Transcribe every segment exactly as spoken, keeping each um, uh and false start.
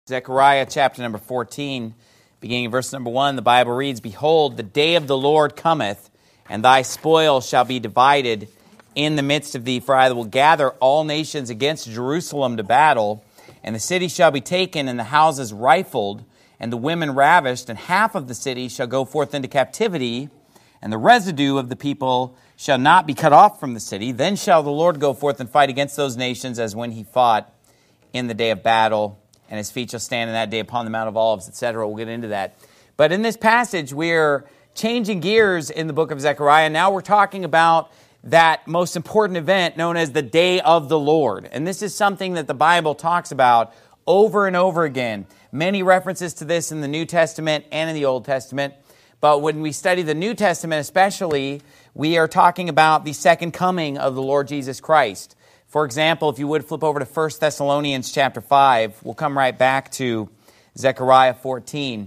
Zechariah chapter number fourteen, beginning in verse number one, the Bible reads, "Behold, the day of the Lord cometh, and thy spoil shall be divided in the midst of thee, for I will gather all nations against Jerusalem to battle, and the city shall be taken, and the houses rifled, and the women ravished, and half of the city shall go forth into captivity, and the residue of the people shall not be cut off from the city. Then shall the Lord go forth and fight against those nations as when he fought in the day of battle, and his feet shall stand in that day upon the Mount of Olives," et cetera. We'll get into that. But in this passage, we're changing gears in the book of Zechariah. Now we're talking about that most important event known as the Day of the Lord. And this is something that the Bible talks about over and over again. Many references to this in the New Testament and in the Old Testament. But when we study the New Testament especially, we are talking about the second coming of the Lord Jesus Christ. For example, if you would flip over to First Thessalonians chapter five, we'll come right back to Zechariah fourteen.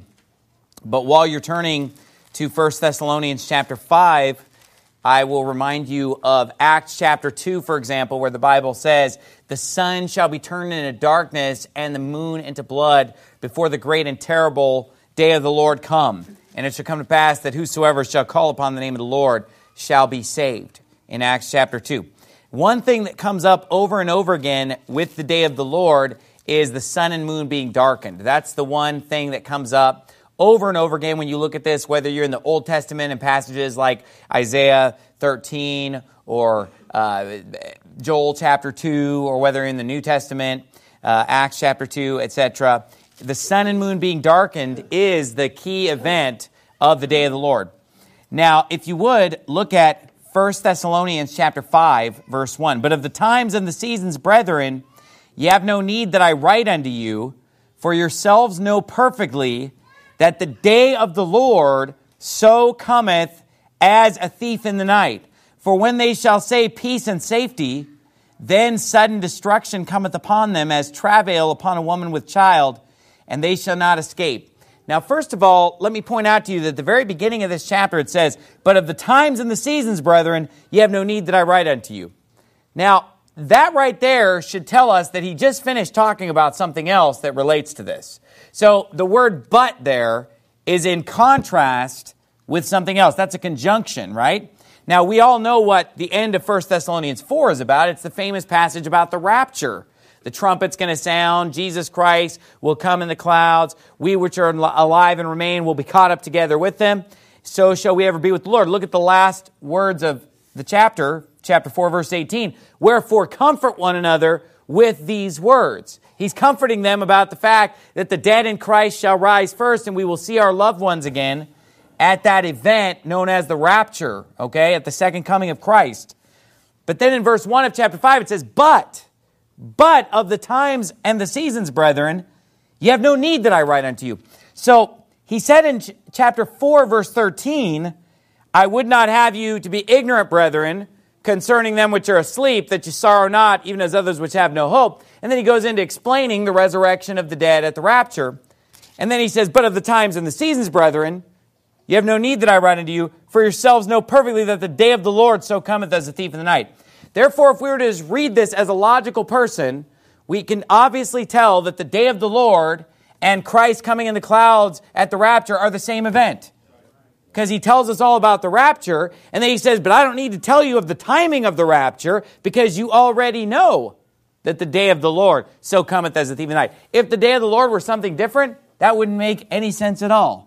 But while you're turning to First Thessalonians chapter five, I will remind you of Acts chapter two, for example, where the Bible says, "The sun shall be turned into darkness and the moon into blood before the great and terrible day of the Lord come. And it shall come to pass that whosoever shall call upon the name of the Lord shall be saved." In Acts chapter two. One thing that comes up over and over again with the day of the Lord is the sun and moon being darkened. That's the one thing that comes up over and over again when you look at this, whether you're in the Old Testament and passages like Isaiah thirteen or uh, Joel chapter two, or whether in the New Testament, uh, Acts chapter two, et cetera. The sun and moon being darkened is the key event of the day of the Lord. Now, if you would, look at First Thessalonians chapter five, verse one. "But of the times and the seasons, brethren, ye have no need that I write unto you, for yourselves know perfectly that the day of the Lord so cometh as a thief in the night. For when they shall say peace and safety, then sudden destruction cometh upon them as travail upon a woman with child, and they shall not escape." Now, first of all, let me point out to you that at the very beginning of this chapter it says, "But of the times and the seasons, brethren, ye have no need that I write unto you." Now, that right there should tell us that he just finished talking about something else that relates to this. So the word "but" there is in contrast with something else. That's a conjunction, right? Now, we all know what the end of First Thessalonians four is about. It's the famous passage about the rapture. The trumpet's going to sound. Jesus Christ will come in the clouds. We which are alive and remain will be caught up together with them. So shall we ever be with the Lord. Look at the last words of the chapter, chapter four, verse eighteen. "Wherefore comfort one another with these words." He's comforting them about the fact that the dead in Christ shall rise first, and we will see our loved ones again at that event known as the rapture, okay, at the second coming of Christ. But then in verse one of chapter five, it says, But... But of the times and the seasons, brethren, ye have no need that I write unto you. So he said in ch- chapter four, verse thirteen, "I would not have you to be ignorant, brethren, concerning them which are asleep, that ye sorrow not, even as others which have no hope." And then he goes into explaining the resurrection of the dead at the rapture. And then he says, "But of the times and the seasons, brethren, ye have no need that I write unto you, for yourselves know perfectly that the day of the Lord so cometh as a thief in the night." Therefore, if we were to just read this as a logical person, we can obviously tell that the day of the Lord and Christ coming in the clouds at the rapture are the same event. Because he tells us all about the rapture, and then he says, "But I don't need to tell you of the timing of the rapture, because you already know that the day of the Lord so cometh as a thief in the night." If the day of the Lord were something different, that wouldn't make any sense at all.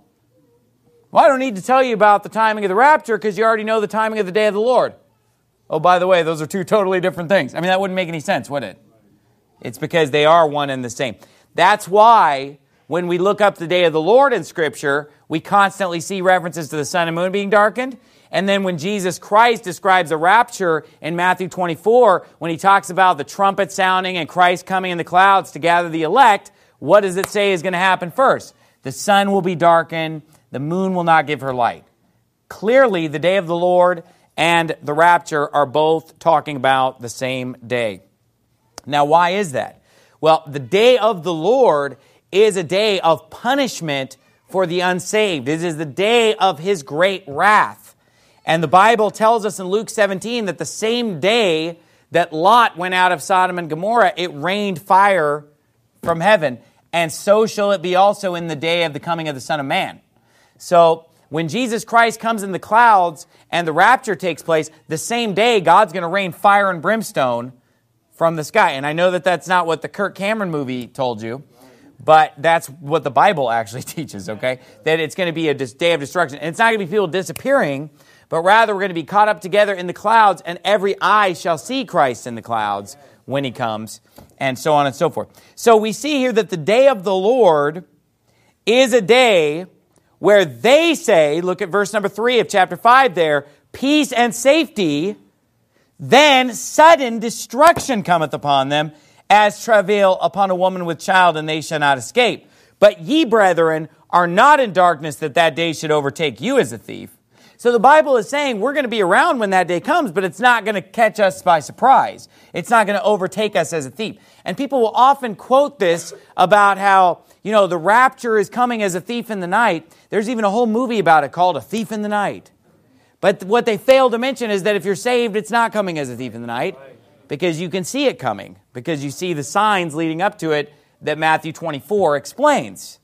Well, I don't need to tell you about the timing of the rapture, because you already know the timing of the day of the Lord. Oh, by the way, those are two totally different things. I mean, that wouldn't make any sense, would it? It's because they are one and the same. That's why when we look up the day of the Lord in Scripture, we constantly see references to the sun and moon being darkened. And then when Jesus Christ describes a rapture in Matthew twenty-four, when he talks about the trumpet sounding and Christ coming in the clouds to gather the elect, what does it say is going to happen first? The sun will be darkened, the moon will not give her light. Clearly, the day of the Lord and the rapture are both talking about the same day. Now, why is that? Well, the day of the Lord is a day of punishment for the unsaved. It is the day of his great wrath. And the Bible tells us in Luke seventeen that the same day that Lot went out of Sodom and Gomorrah, it rained fire from heaven. and so shall it be also in the day of the coming of the Son of Man. So when Jesus Christ comes in the clouds and the rapture takes place, the same day God's going to rain fire and brimstone from the sky. And I know that that's not what the Kirk Cameron movie told you, but that's what the Bible actually teaches, okay? That it's going to be a day of destruction. And it's not going to be people disappearing, but rather we're going to be caught up together in the clouds, and every eye shall see Christ in the clouds when he comes, and so on and so forth. So we see here that the day of the Lord is a day where they say, look at verse number three of chapter five there, peace and safety, then sudden destruction cometh upon them, as travail upon a woman with child, and they shall not escape. But ye, brethren, are not in darkness, that that day should overtake you as a thief. So the Bible is saying we're going to be around when that day comes, but it's not going to catch us by surprise. It's not going to overtake us as a thief. And people will often quote this about how, you know, the rapture is coming as a thief in the night. There's even a whole movie about it called A Thief in the Night. But what they fail to mention is that if you're saved, it's not coming as a thief in the night, because you can see it coming, because you see the signs leading up to it that Matthew twenty-four explains.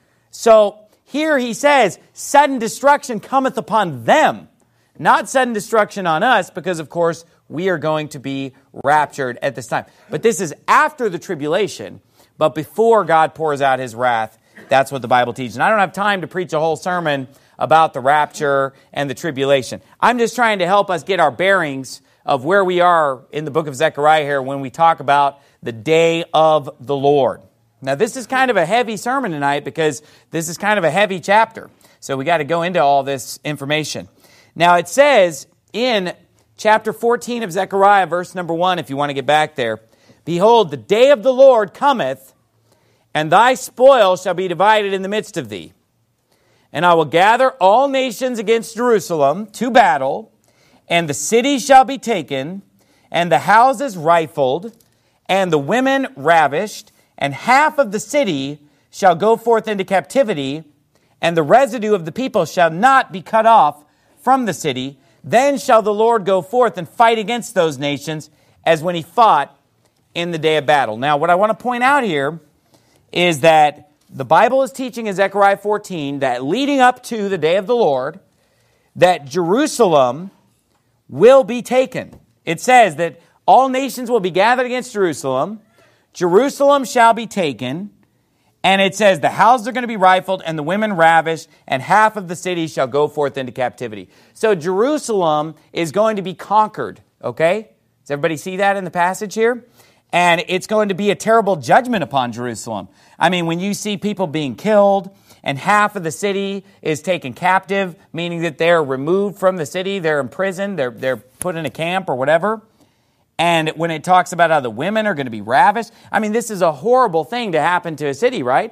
So here he says, sudden destruction cometh upon them, not sudden destruction on us, because of course we are going to be raptured at this time. But this is after the tribulation, but before God pours out his wrath. That's what the Bible teaches. And I don't have time to preach a whole sermon about the rapture and the tribulation. I'm just trying to help us get our bearings of where we are in the book of Zechariah here when we talk about the day of the Lord. Now, this is kind of a heavy sermon tonight because this is kind of a heavy chapter. So we got to go into all this information. Now, it says in chapter fourteen of Zechariah, verse number one, if you want to get back there, behold, the day of the Lord cometh, and thy spoil shall be divided in the midst of thee. And I will gather all nations against Jerusalem to battle, and the city shall be taken, and the houses rifled, and the women ravished, and half of the city shall go forth into captivity, and the residue of the people shall not be cut off from the city. Then shall the Lord go forth and fight against those nations, as when he fought in the day of battle. Now, what I want to point out here is that the Bible is teaching in Zechariah fourteen that leading up to the day of the Lord, that Jerusalem will be taken. It says that all nations will be gathered against Jerusalem. Jerusalem shall be taken. And it says the houses are going to be rifled and the women ravished, and half of the city shall go forth into captivity. So Jerusalem is going to be conquered, okay? Does everybody see that in the passage here? And it's going to be a terrible judgment upon Jerusalem. I mean, when you see people being killed and half of the city is taken captive, meaning that they're removed from the city, they're imprisoned, they're, they're put in a camp or whatever. And when it talks about how the women are going to be ravished, I mean, this is a horrible thing to happen to a city, right?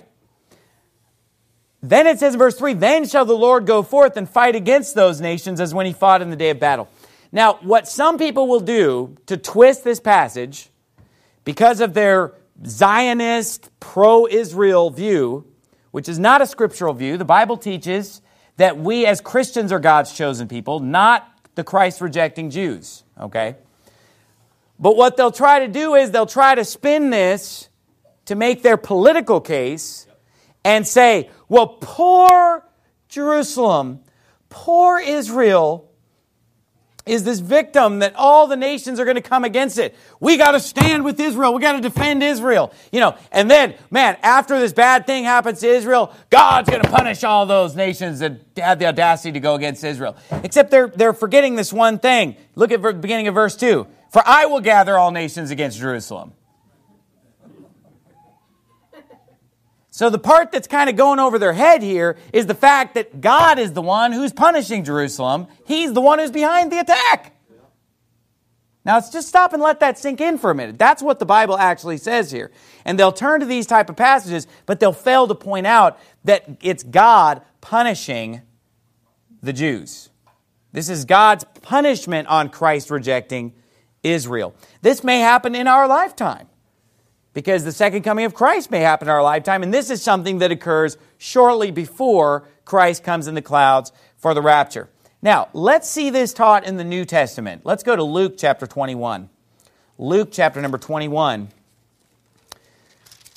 Then it says in verse three, then shall the Lord go forth and fight against those nations as when he fought in the day of battle. Now, what some people will do to twist this passage, because of their Zionist, pro-Israel view, which is not a scriptural view, the Bible teaches that we as Christians are God's chosen people, not the Christ-rejecting Jews, okay? But what they'll try to do is they'll try to spin this to make their political case and say, well, poor Jerusalem, poor Israel is this victim that all the nations are going to come against it. We got to stand with Israel. We got to defend Israel. You know, and then, man, after this bad thing happens to Israel, God's going to punish all those nations that had the audacity to go against Israel. Except they're, they're forgetting this one thing. Look at the beginning of verse two. For I will gather all nations against Jerusalem. So the part that's kind of going over their head here is the fact that God is the one who's punishing Jerusalem. He's the one who's behind the attack. Now, let's just stop and let that sink in for a minute. That's what the Bible actually says here. And they'll turn to these type of passages, but they'll fail to point out that it's God punishing the Jews. This is God's punishment on Christ rejecting Israel. This may happen in our lifetime, because the second coming of Christ may happen in our lifetime, and this is something that occurs shortly before Christ comes in the clouds for the rapture. Now, let's see this taught in the New Testament. Let's go to Luke chapter twenty-one. Luke chapter number twenty-one.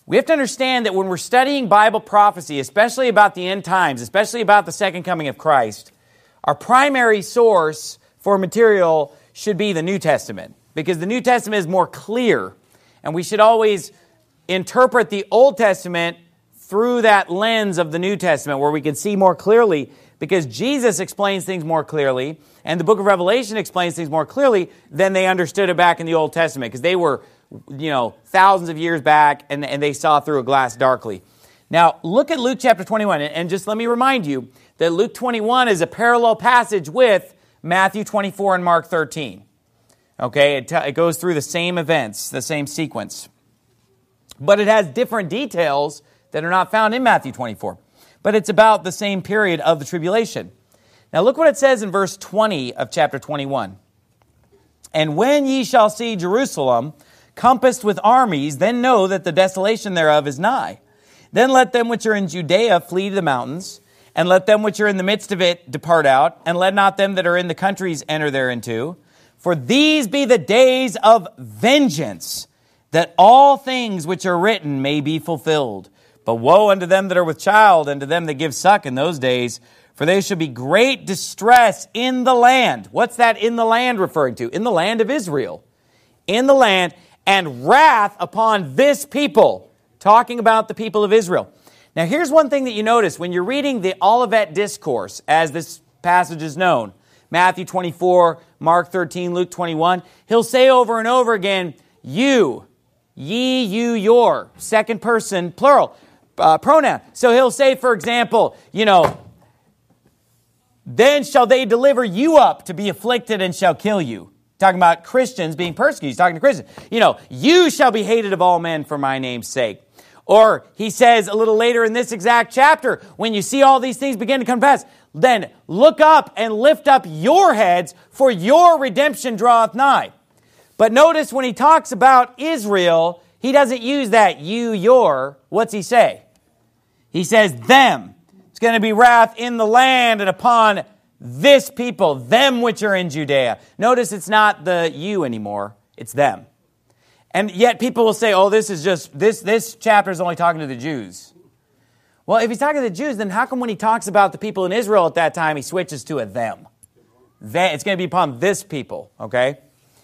We have to understand that when we're studying Bible prophecy, especially about the end times, especially about the second coming of Christ, our primary source for material should be the New Testament, because the New Testament is more clear, and we should always interpret the Old Testament through that lens of the New Testament, where we can see more clearly, because Jesus explains things more clearly, and the book of Revelation explains things more clearly than they understood it back in the Old Testament, because they were, you know, thousands of years back, and, and they saw through a glass darkly. Now, look at Luke chapter twenty-one, and just let me remind you that Luke twenty-one is a parallel passage with Matthew twenty-four and Mark thirteen. Okay, it, t- it goes through the same events, the same sequence. But it has different details that are not found in Matthew twenty-four. But it's about the same period of the tribulation. Now look what it says in verse twenty of chapter twenty-one. And when ye shall see Jerusalem compassed with armies, then know that the desolation thereof is nigh. Then let them which are in Judea flee to the mountains, and let them which are in the midst of it depart out, and let not them that are in the countries enter thereinto. For these be the days of vengeance, that all things which are written may be fulfilled. But woe unto them that are with child, and to them that give suck in those days, for there shall be great distress in the land. What's that in the land referring to? In the land of Israel. In the land, and wrath upon this people. Talking about the people of Israel. Now here's one thing that you notice when you're reading the Olivet Discourse, as this passage is known. Matthew twenty-four, Mark thirteen, Luke twenty-one. He'll say over and over again, you, ye, you, your. Second person, plural, uh, pronoun. So he'll say, for example, you know, then shall they deliver you up to be afflicted and shall kill you. Talking about Christians being persecuted. He's talking to Christians. You know, you shall be hated of all men for my name's sake. Or he says a little later in this exact chapter, when you see all these things begin to come to pass, then look up and lift up your heads, for your redemption draweth nigh. But notice when he talks about Israel, he doesn't use that you, your. What's he say? He says them. It's going to be wrath in the land and upon this people, them which are in Judea. Notice it's not the you anymore, it's them. And yet people will say, oh, this is just, this, this chapter is only talking to the Jews. Well, if he's talking to the Jews, then how come when he talks about the people in Israel at that time, he switches to a them? They, it's going to be upon this people, okay?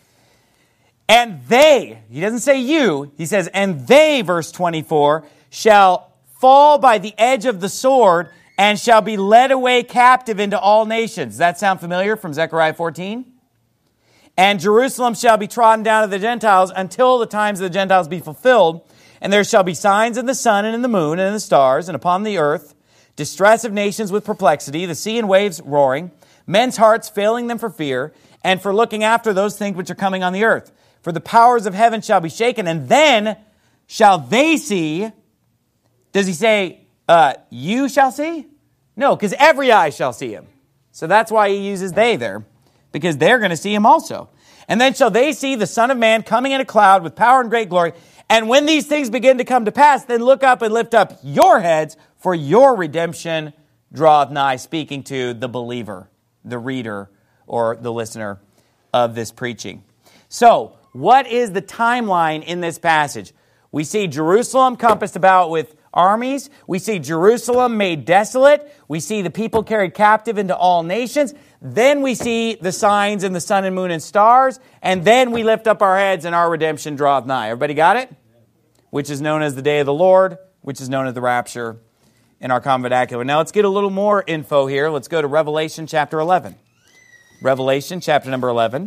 And they, he doesn't say you, he says, and they, verse twenty-four, shall fall by the edge of the sword and shall be led away captive into all nations. Does that sound familiar from Zechariah fourteen? And Jerusalem shall be trodden down of the Gentiles until the times of the Gentiles be fulfilled. And there shall be signs in the sun and in the moon and in the stars and upon the earth, distress of nations with perplexity, the sea and waves roaring, men's hearts failing them for fear, and for looking after those things which are coming on the earth. For the powers of heaven shall be shaken, and then shall they see. Does he say, uh, you shall see? No, because every eye shall see him. So that's why he uses they there, because they're going to see him also. And then shall they see the Son of Man coming in a cloud with power and great glory. And when these things begin to come to pass, then look up and lift up your heads, for your redemption draweth nigh, speaking to the believer, the reader, or the listener of this preaching. So, what is the timeline in this passage? We see Jerusalem compassed about with armies. We see Jerusalem made desolate. We see the people carried captive into all nations. Then we see the signs in the sun and moon and stars. And then we lift up our heads and our redemption draweth nigh. Everybody got it? Which is known as the day of the Lord, which is known as the rapture in our common vernacular. Now let's get a little more info here. Let's go to Revelation chapter eleven. Revelation chapter number eleven.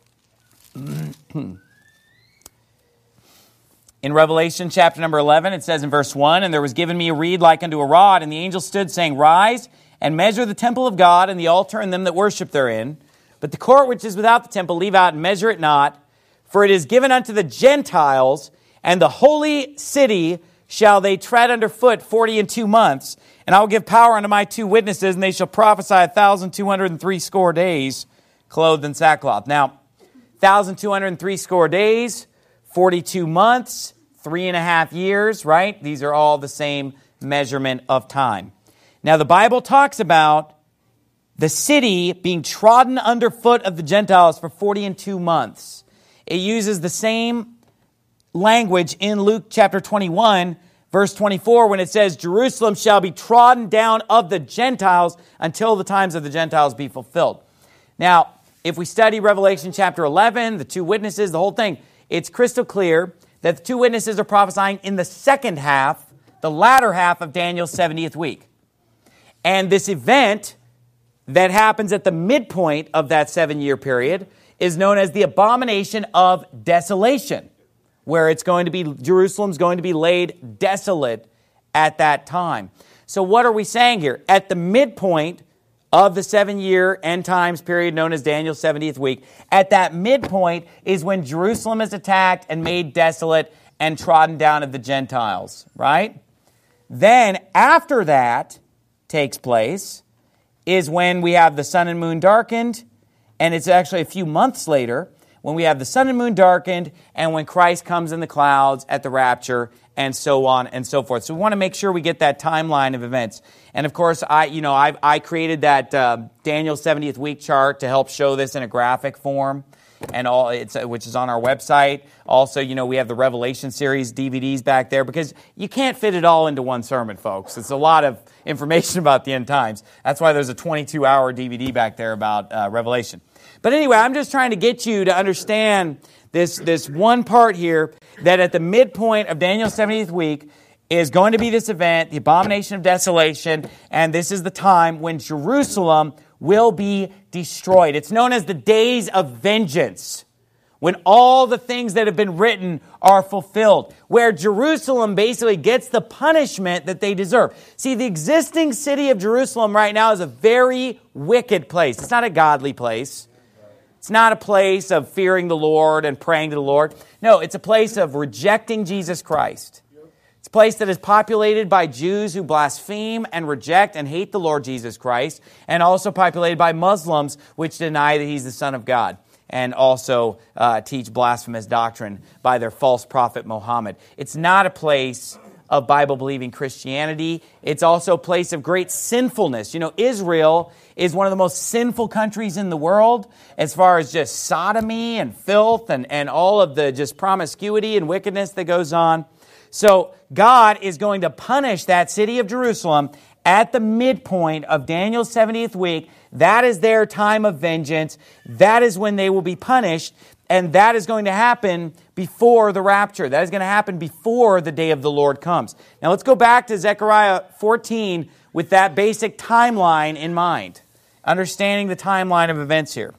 In Revelation chapter number eleven, it says in verse one, and there was given me a reed like unto a rod, and the angel stood, saying, rise, and measure the temple of God, and the altar, and them that worship therein. But the court which is without the temple leave out, and measure it not, for it is given unto the Gentiles, and the holy city shall they tread under foot forty and two months. And I will give power unto my two witnesses, and they shall prophesy a thousand two hundred and three score days, clothed in sackcloth. Now, thousand two hundred and three score days, forty-two months, three and a half years, right? These are all the same measurement of time. Now, the Bible talks about the city being trodden underfoot of the Gentiles for forty and two months. It uses the same language in Luke chapter twenty-one, verse twenty-four, when it says, Jerusalem shall be trodden down of the Gentiles until the times of the Gentiles be fulfilled. Now, if we study Revelation chapter eleven, the two witnesses, the whole thing, it's crystal clear that the two witnesses are prophesying in the second half, the latter half of Daniel's seventieth week. And this event that happens at the midpoint of that seven-year period is known as the abomination of desolation, where it's going to be, Jerusalem's going to be laid desolate at that time. So what are we saying here? At the midpoint of the seven-year end times period known as Daniel's seventieth week, at that midpoint is when Jerusalem is attacked and made desolate and trodden down of the Gentiles, right? Then after that takes place is when we have the sun and moon darkened, and it's actually a few months later when we have the sun and moon darkened and when Christ comes in the clouds at the rapture and so on and so forth. So we want to make sure we get that timeline of events. And of course, I you know I I created that uh, Daniel seventieth week chart to help show this in a graphic form, and all it's uh, which is on our website. Also, you know, we have the Revelation series D V Ds back there because you can't fit it all into one sermon, folks. It's a lot of information about the end times. That's why there's a twenty-two hour D V D back there about uh, Revelation. But anyway, I'm just trying to get you to understand this, this one part here, that at the midpoint of Daniel's seventieth week is going to be this event, the abomination of desolation, and this is the time when Jerusalem will be destroyed. It's known as the days of vengeance, when all the things that have been written are fulfilled, where Jerusalem basically gets the punishment that they deserve. See, the existing city of Jerusalem right now is a very wicked place. It's not a godly place. It's not a place of fearing the Lord and praying to the Lord. No, it's a place of rejecting Jesus Christ. It's a place that is populated by Jews who blaspheme and reject and hate the Lord Jesus Christ, and also populated by Muslims which deny that He's the Son of God, and also uh, teach blasphemous doctrine by their false prophet Muhammad. It's not a place of Bible-believing Christianity. It's also a place of great sinfulness. You know, Israel is one of the most sinful countries in the world as far as just sodomy and filth and, and all of the just promiscuity and wickedness that goes on. So God is going to punish that city of Jerusalem at the midpoint of Daniel's seventieth week. That is their time of vengeance. That is when they will be punished. And that is going to happen before the rapture. That is going to happen before the day of the Lord comes. Now let's go back to Zechariah fourteen with that basic timeline in mind. Understanding the timeline of events here.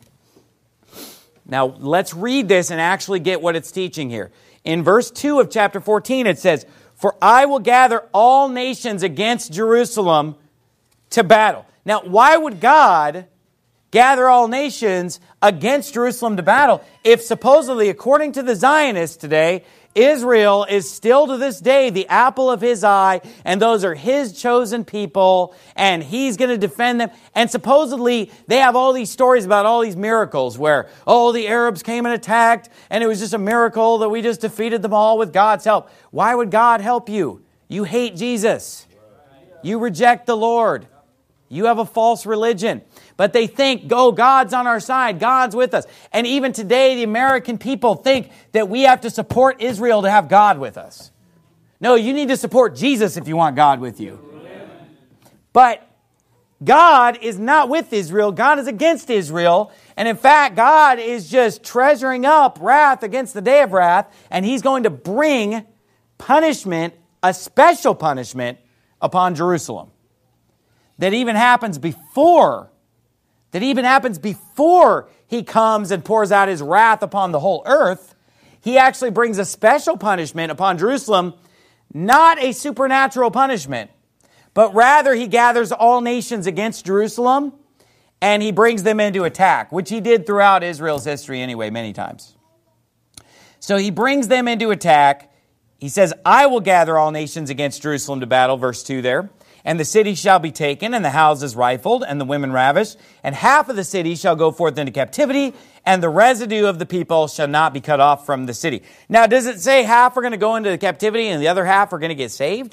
Now let's read this and actually get what it's teaching here. In verse two of chapter fourteen it says, "For I will gather all nations against Jerusalem to battle." Now why would God gather all nations against Jerusalem to battle if supposedly, according to the Zionists today, Israel is still to this day the apple of His eye, and those are His chosen people, and He's going to defend them. And supposedly they have all these stories about all these miracles where, oh, the Arabs came and attacked, and it was just a miracle that we just defeated them all with God's help. Why would God help you? You hate Jesus. You reject the Lord. You have a false religion. But they think, oh, God's on our side. God's with us. And even today, the American people think that we have to support Israel to have God with us. No, you need to support Jesus if you want God with you. Amen. But God is not with Israel. God is against Israel. And in fact, God is just treasuring up wrath against the day of wrath. And He's going to bring punishment, a special punishment, upon Jerusalem. That even happens before That even happens before He comes and pours out His wrath upon the whole earth. He actually brings a special punishment upon Jerusalem, not a supernatural punishment, but rather He gathers all nations against Jerusalem and He brings them into attack, which He did throughout Israel's history anyway, many times. So He brings them into attack. He says, "I will gather all nations against Jerusalem to battle," verse two there. "And the city shall be taken, and the houses rifled, and the women ravished, and half of the city shall go forth into captivity, and the residue of the people shall not be cut off from the city." Now, does it say half are going to go into the captivity and the other half are going to get saved?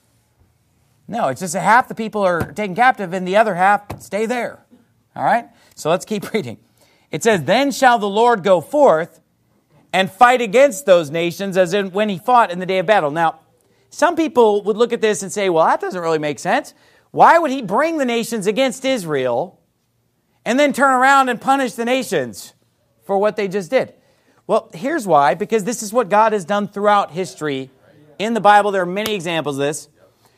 No, it's just that half the people are taken captive and the other half stay there. All right? So let's keep reading. It says, "Then shall the Lord go forth and fight against those nations as in when he fought in the day of battle. Now, some people would look at this and say, well, that doesn't really make sense. Why would he bring the nations against Israel and then turn around and punish the nations for what they just did? Well, here's why. Because this is what God has done throughout history. In the Bible, there are many examples of this,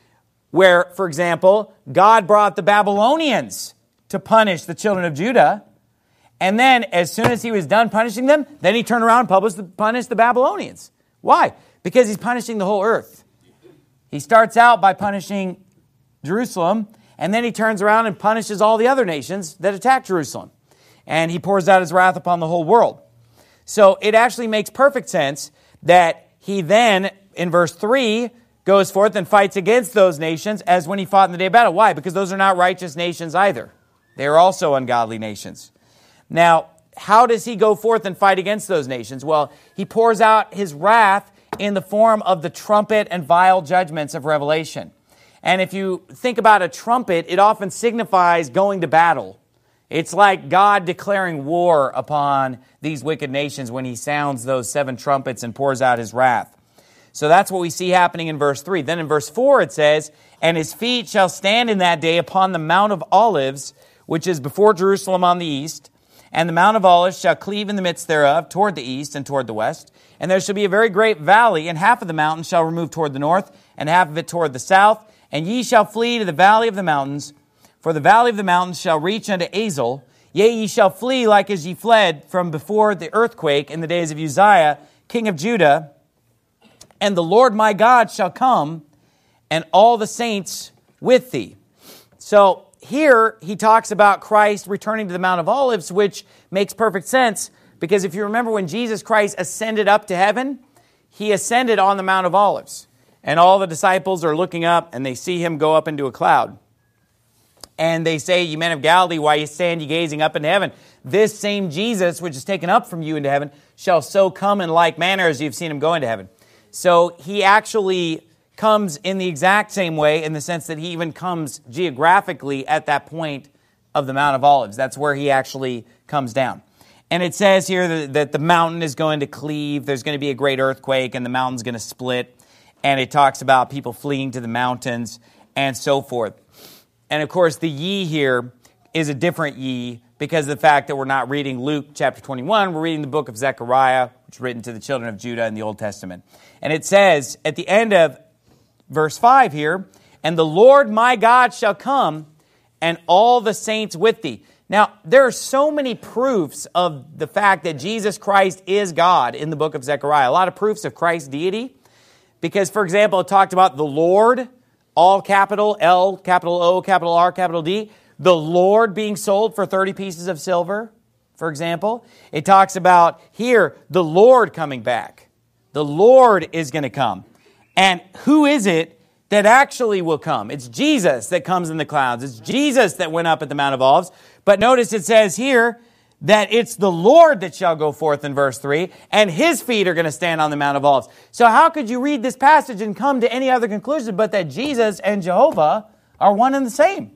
where, for example, God brought the Babylonians to punish the children of Judah. And then, as soon as he was done punishing them, then he turned around and punished the Babylonians. Why? Because he's punishing the whole earth. He starts out by punishing Jerusalem, and then he turns around and punishes all the other nations that attack Jerusalem. And he pours out his wrath upon the whole world. So it actually makes perfect sense that he then, in verse three, goes forth and fights against those nations as when he fought in the day of battle. Why? Because those are not righteous nations either. They are also ungodly nations. Now, how does he go forth and fight against those nations? Well, he pours out his wrath in the form of the trumpet and vial judgments of Revelation. And if you think about a trumpet, it often signifies going to battle. It's like God declaring war upon these wicked nations when he sounds those seven trumpets and pours out his wrath. So that's what we see happening in verse three. Then in verse four it says, and his feet shall stand in that day upon the Mount of Olives, which is before Jerusalem on the east. And the Mount of Olives shall cleave in the midst thereof toward the east and toward the west. And there shall be a very great valley, and half of the mountain shall remove toward the north, and half of it toward the south. And ye shall flee to the valley of the mountains, for the valley of the mountains shall reach unto Azel. Yea, ye shall flee like as ye fled from before the earthquake in the days of Uzziah, king of Judah. And the Lord my God shall come, and all the saints with thee. So here he talks about Christ returning to the Mount of Olives, which makes perfect sense, because if you remember when Jesus Christ ascended up to heaven, he ascended on the Mount of Olives. And all the disciples are looking up, and they see him go up into a cloud. And they say, ye men of Galilee, why ye stand ye gazing up into heaven? This same Jesus, which is taken up from you into heaven, shall so come in like manner as you've seen him go into heaven. So he actually comes in the exact same way in the sense that he even comes geographically at that point of the Mount of Olives. That's where he actually comes down. And it says here that, that the mountain is going to cleave. There's going to be a great earthquake and the mountain's going to split. And it talks about people fleeing to the mountains and so forth. And of course, the ye here is a different ye because of the fact that we're not reading Luke chapter twenty-one. We're reading the book of Zechariah, which is written to the children of Judah in the Old Testament. And it says at the end of verse five here, and the Lord my God shall come, and all the saints with thee. Now, there are so many proofs of the fact that Jesus Christ is God in the book of Zechariah. A lot of proofs of Christ's deity. Because, for example, it talked about the Lord, all capital, L, capital O, capital R, capital D. The Lord being sold for thirty pieces of silver, for example. It talks about here, the Lord coming back. The Lord is going to come. And who is it that actually will come? It's Jesus that comes in the clouds. It's Jesus that went up at the Mount of Olives. But notice it says here that it's the Lord that shall go forth in verse three, and his feet are going to stand on the Mount of Olives. So how could you read this passage and come to any other conclusion but that Jesus and Jehovah are one and the same?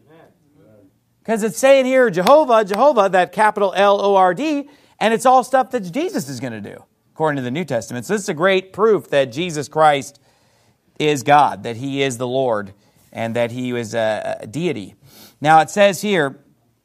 Because it's saying here, Jehovah, Jehovah, that capital L O R D, and it's all stuff that Jesus is going to do, according to the New Testament. So this is a great proof that Jesus Christ is God, that he is the Lord, and that he is a, a deity. Now it says here,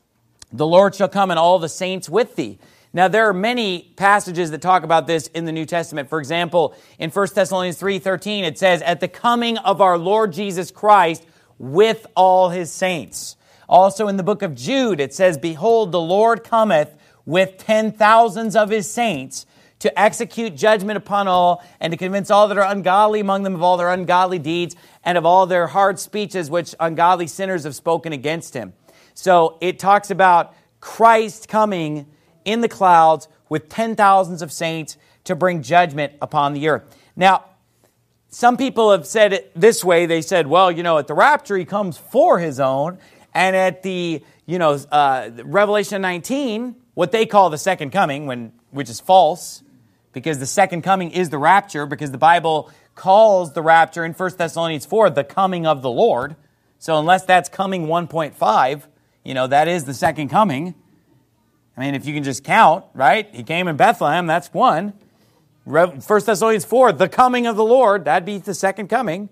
the Lord shall come and all the saints with thee. Now there are many passages that talk about this in the New Testament. For example, in First Thessalonians three thirteen, it says, at the coming of our Lord Jesus Christ with all his saints. Also in the book of Jude, it says, behold, the Lord cometh with ten thousands of his saints to execute judgment upon all, and to convince all that are ungodly among them of all their ungodly deeds, and of all their hard speeches which ungodly sinners have spoken against him. So it talks about Christ coming in the clouds with ten thousands of saints to bring judgment upon the earth. Now, some people have said it this way. They said, well, you know, at the rapture, he comes for his own. And at the, you know, uh, Revelation nineteen, what they call the second coming, when which is false, because the second coming is the rapture, because the Bible calls the rapture in First Thessalonians four the coming of the Lord. So unless that's coming one point five, you know, that is the second coming. I mean, if you can just count, right? He came in Bethlehem, that's one. First Thessalonians four, the coming of the Lord, that'd be the second coming.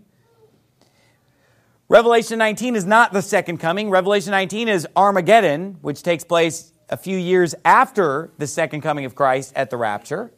Revelation nineteen is not the second coming. Revelation nineteen is Armageddon, which takes place a few years after the second coming of Christ at the rapture.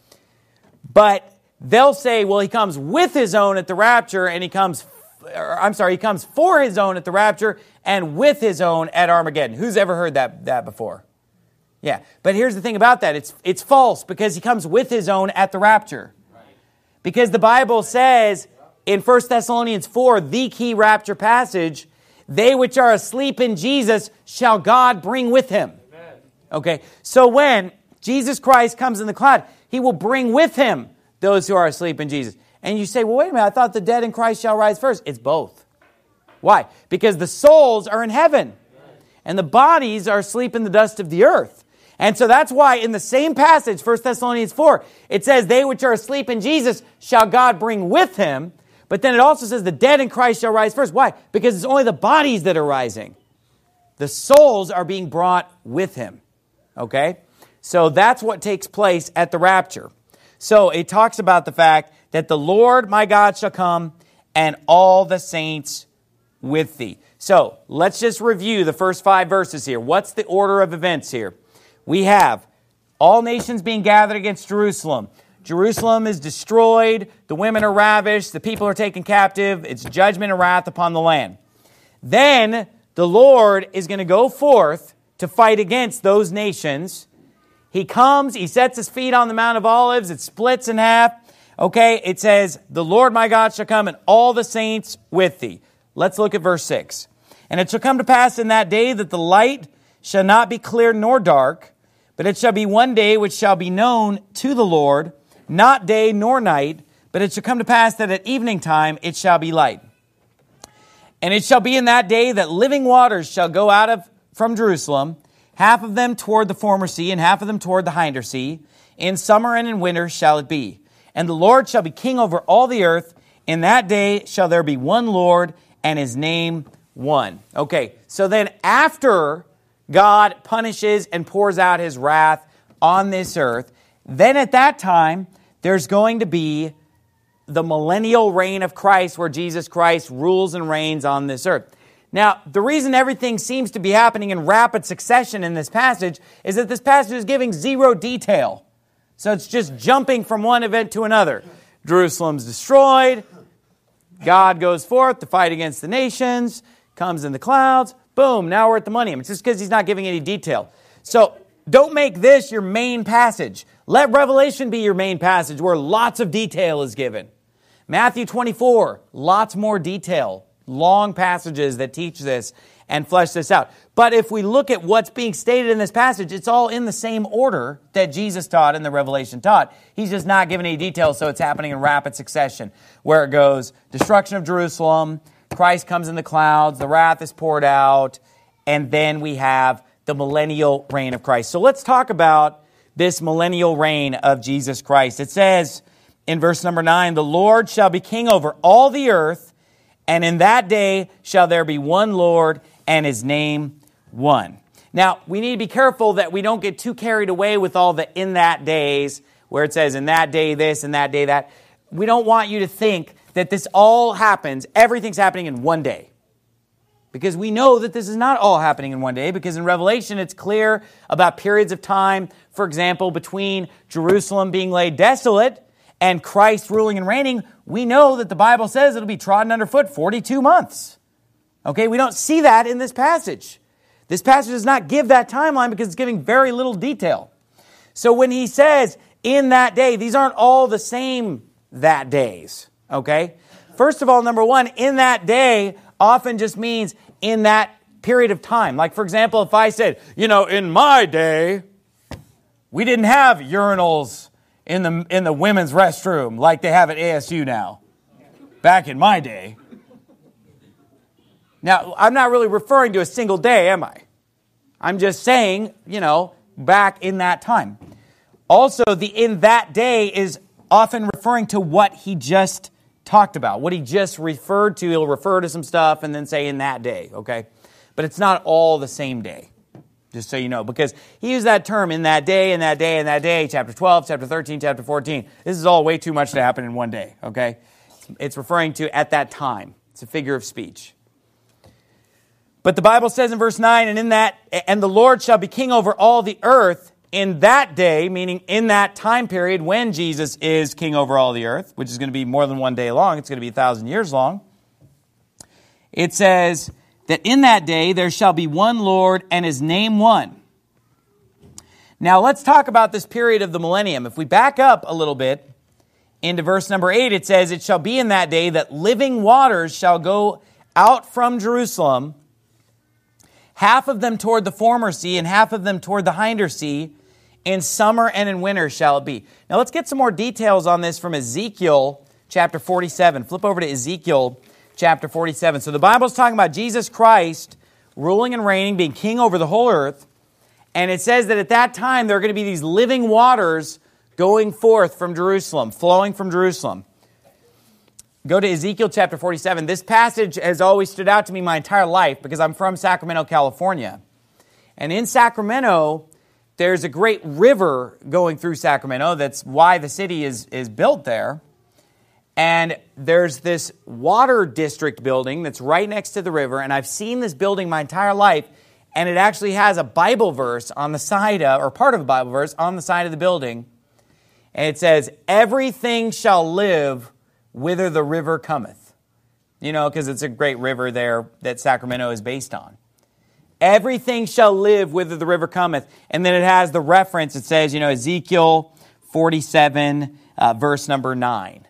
But they'll say, well, he comes with his own at the rapture, and he comes, or, I'm sorry, he comes for his own at the rapture, and with his own at Armageddon. Who's ever heard that, that before? Yeah, but here's the thing about that. It's, it's false, because he comes with his own at the rapture. Because the Bible says in First Thessalonians four, the key rapture passage, they which are asleep in Jesus shall God bring with him. Amen. Okay, so when Jesus Christ comes in the cloud, he will bring with him those who are asleep in Jesus. And you say, well, wait a minute, I thought the dead in Christ shall rise first. It's both. Why? Because the souls are in heaven, and the bodies are asleep in the dust of the earth. And so that's why in the same passage, First Thessalonians four, it says, they which are asleep in Jesus shall God bring with him. But then it also says the dead in Christ shall rise first. Why? Because it's only the bodies that are rising. The souls are being brought with him. Okay? So that's what takes place at the rapture. So it talks about the fact that the Lord my God shall come and all the saints with thee. So let's just review the first five verses here. What's the order of events here? We have all nations being gathered against Jerusalem. Jerusalem is destroyed. The women are ravished. The people are taken captive. It's judgment and wrath upon the land. Then the Lord is going to go forth to fight against those nations. He comes. He sets his feet on the Mount of Olives. It splits in half. Okay, it says, the Lord my God shall come and all the saints with thee. Let's look at verse six. And it shall come to pass in that day that the light shall not be clear nor dark, but it shall be one day which shall be known to the Lord, not day nor night, but it shall come to pass that at evening time it shall be light. And it shall be in that day that living waters shall go out of from Jerusalem, half of them toward the former sea, and half of them toward the hinder sea. In summer and in winter shall it be. And the Lord shall be king over all the earth. In that day shall there be one Lord, and his name one. Okay, so then after God punishes and pours out his wrath on this earth, then at that time, there's going to be the millennial reign of Christ, where Jesus Christ rules and reigns on this earth. Now, the reason everything seems to be happening in rapid succession in this passage is that this passage is giving zero detail. So it's just jumping from one event to another. Jerusalem's destroyed. God goes forth to fight against the nations, comes in the clouds. Boom, now we're at the money. It's just because he's not giving any detail. So don't make this your main passage. Let Revelation be your main passage where lots of detail is given. Matthew twenty-four, lots more detail. Long passages that teach this and flesh this out. But if we look at what's being stated in this passage, it's all in the same order that Jesus taught and the Revelation taught. He's just not giving any details, so it's happening in rapid succession, where it goes destruction of Jerusalem, Christ comes in the clouds, the wrath is poured out, and then we have the millennial reign of Christ. So let's talk about this millennial reign of Jesus Christ. It says in verse number nine, the Lord shall be king over all the earth, and in that day shall there be one Lord, and his name one. Now, we need to be careful that we don't get too carried away with all the in that days, where it says in that day this, and that day that. We don't want you to think that this all happens, everything's happening in one day. Because we know that this is not all happening in one day, because in Revelation it's clear about periods of time, for example, between Jerusalem being laid desolate and Christ ruling and reigning. We know that the Bible says it'll be trodden underfoot forty-two months. Okay, we don't see that in this passage. This passage does not give that timeline because it's giving very little detail. So when he says, in that day, these aren't all the same that days. Okay? First of all, number one, in that day often just means in that period of time. Like, for example, if I said, you know, in my day, we didn't have urinals in the in the women's restroom like they have at A S U now. Back in my day. Now, I'm not really referring to a single day, am I? I'm just saying, you know, back in that time. Also, the in that day is often referring to what he just talked about, what he just referred to. He'll refer to some stuff and then say in that day, okay? But it's not all the same day. just so you know, because he used that term in that day, in that day, in that day, chapter twelve, chapter thirteen, chapter fourteen. This is all way too much to happen in one day, okay? It's referring to at that time. It's a figure of speech. But the Bible says in verse nine, and in that, and the Lord shall be king over all the earth in that day, meaning in that time period when Jesus is king over all the earth, which is going to be more than one day long. It's going to be a thousand years long. It says that in that day there shall be one Lord and his name one. Now let's talk about this period of the millennium. If we back up a little bit into verse number eight, it says, it shall be in that day that living waters shall go out from Jerusalem, half of them toward the former sea and half of them toward the hinder sea. In summer and in winter shall it be. Now let's get some more details on this from Ezekiel chapter forty-seven. Flip over to Ezekiel chapter forty-seven. So the Bible is talking about Jesus Christ ruling and reigning, being king over the whole earth. And it says that at that time there are going to be these living waters going forth from Jerusalem, flowing from Jerusalem. Go to Ezekiel chapter forty-seven. This passage has always stood out to me my entire life because I'm from Sacramento, California. And in Sacramento, there's a great river going through Sacramento. That's why the city is, is built there. And there's this water district building that's right next to the river. And I've seen this building my entire life. And it actually has a Bible verse on the side of, or part of a Bible verse on the side of the building. And it says, everything shall live whither the river cometh. You know, because it's a great river there that Sacramento is based on. Everything shall live whither the river cometh. And then it has the reference. It says, you know, Ezekiel forty-seven, uh, verse number nine.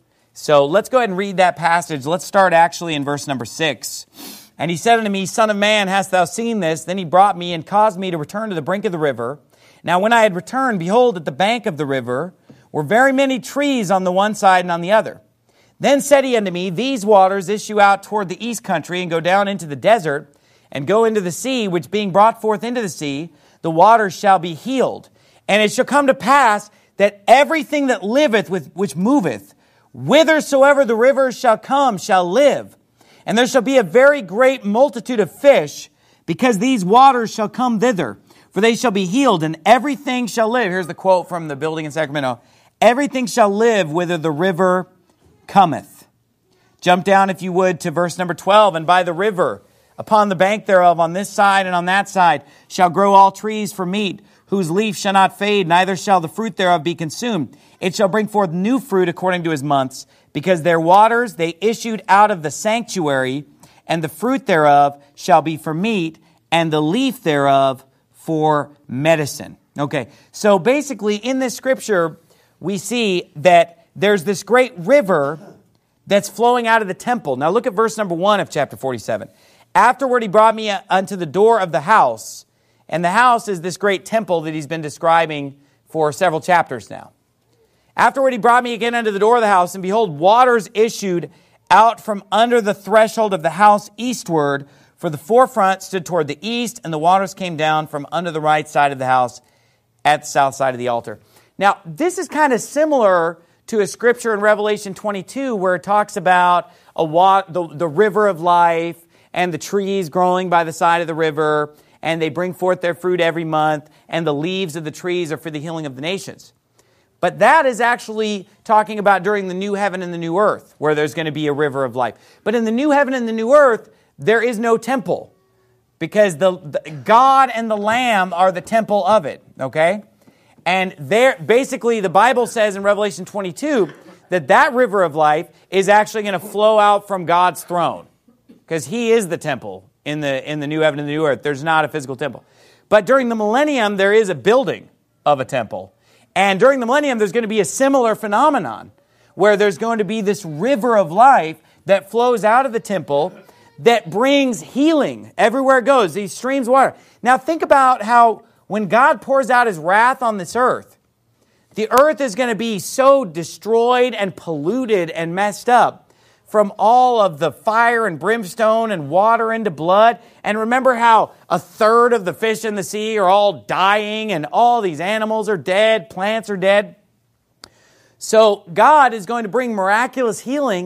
So let's go ahead and read that passage. Let's start actually in verse number six. And he said unto me, Son of man, hast thou seen this? Then he brought me and caused me to return to the brink of the river. Now when I had returned, behold, at the bank of the river were very many trees on the one side and on the other. Then said he unto me, These waters issue out toward the east country and go down into the desert, and go into the sea, which being brought forth into the sea, the waters shall be healed. And it shall come to pass that everything that liveth, with which moveth, whithersoever the rivers shall come, shall live. And there shall be a very great multitude of fish, because these waters shall come thither. For they shall be healed, and everything shall live. Here's the quote from the building in Sacramento. Everything shall live whither the river cometh. Jump down, if you would, to verse number twelve. And by the river, upon the bank thereof, on this side and on that side, shall grow all trees for meat, whose leaf shall not fade, neither shall the fruit thereof be consumed. It shall bring forth new fruit according to his months, because their waters they issued out of the sanctuary, and the fruit thereof shall be for meat, and the leaf thereof for medicine. Okay, so basically in this scripture, we see that there's this great river that's flowing out of the temple. Now look at verse number one of chapter forty-seven. Afterward he brought me unto the door of the house, and the house is this great temple that he's been describing for several chapters now. Afterward he brought me again unto the door of the house, and behold, waters issued out from under the threshold of the house eastward, for the forefront stood toward the east, and the waters came down from under the right side of the house at the south side of the altar. Now, this is kind of similar to a scripture in Revelation twenty-two where it talks about a wa- the, the river of life, and the trees growing by the side of the river, and they bring forth their fruit every month, and the leaves of the trees are for the healing of the nations. But that is actually talking about during the new heaven and the new earth, where there's going to be a river of life. But in the new heaven and the new earth, there is no temple, because the, the God and the Lamb are the temple of it, okay? And there, basically, the Bible says in Revelation twenty-two that that river of life is actually going to flow out from God's throne. Because he is the temple in the in the new heaven and the new earth. There's not a physical temple. But during the millennium, there is a building of a temple. And during the millennium, there's going to be a similar phenomenon where there's going to be this river of life that flows out of the temple that brings healing everywhere it goes. These streams of water. Now think about how when God pours out his wrath on this earth, the earth is going to be so destroyed and polluted and messed up from all of the fire and brimstone and water into blood. And remember how a third of the fish in the sea are all dying and all these animals are dead, plants are dead. So God is going to bring miraculous healing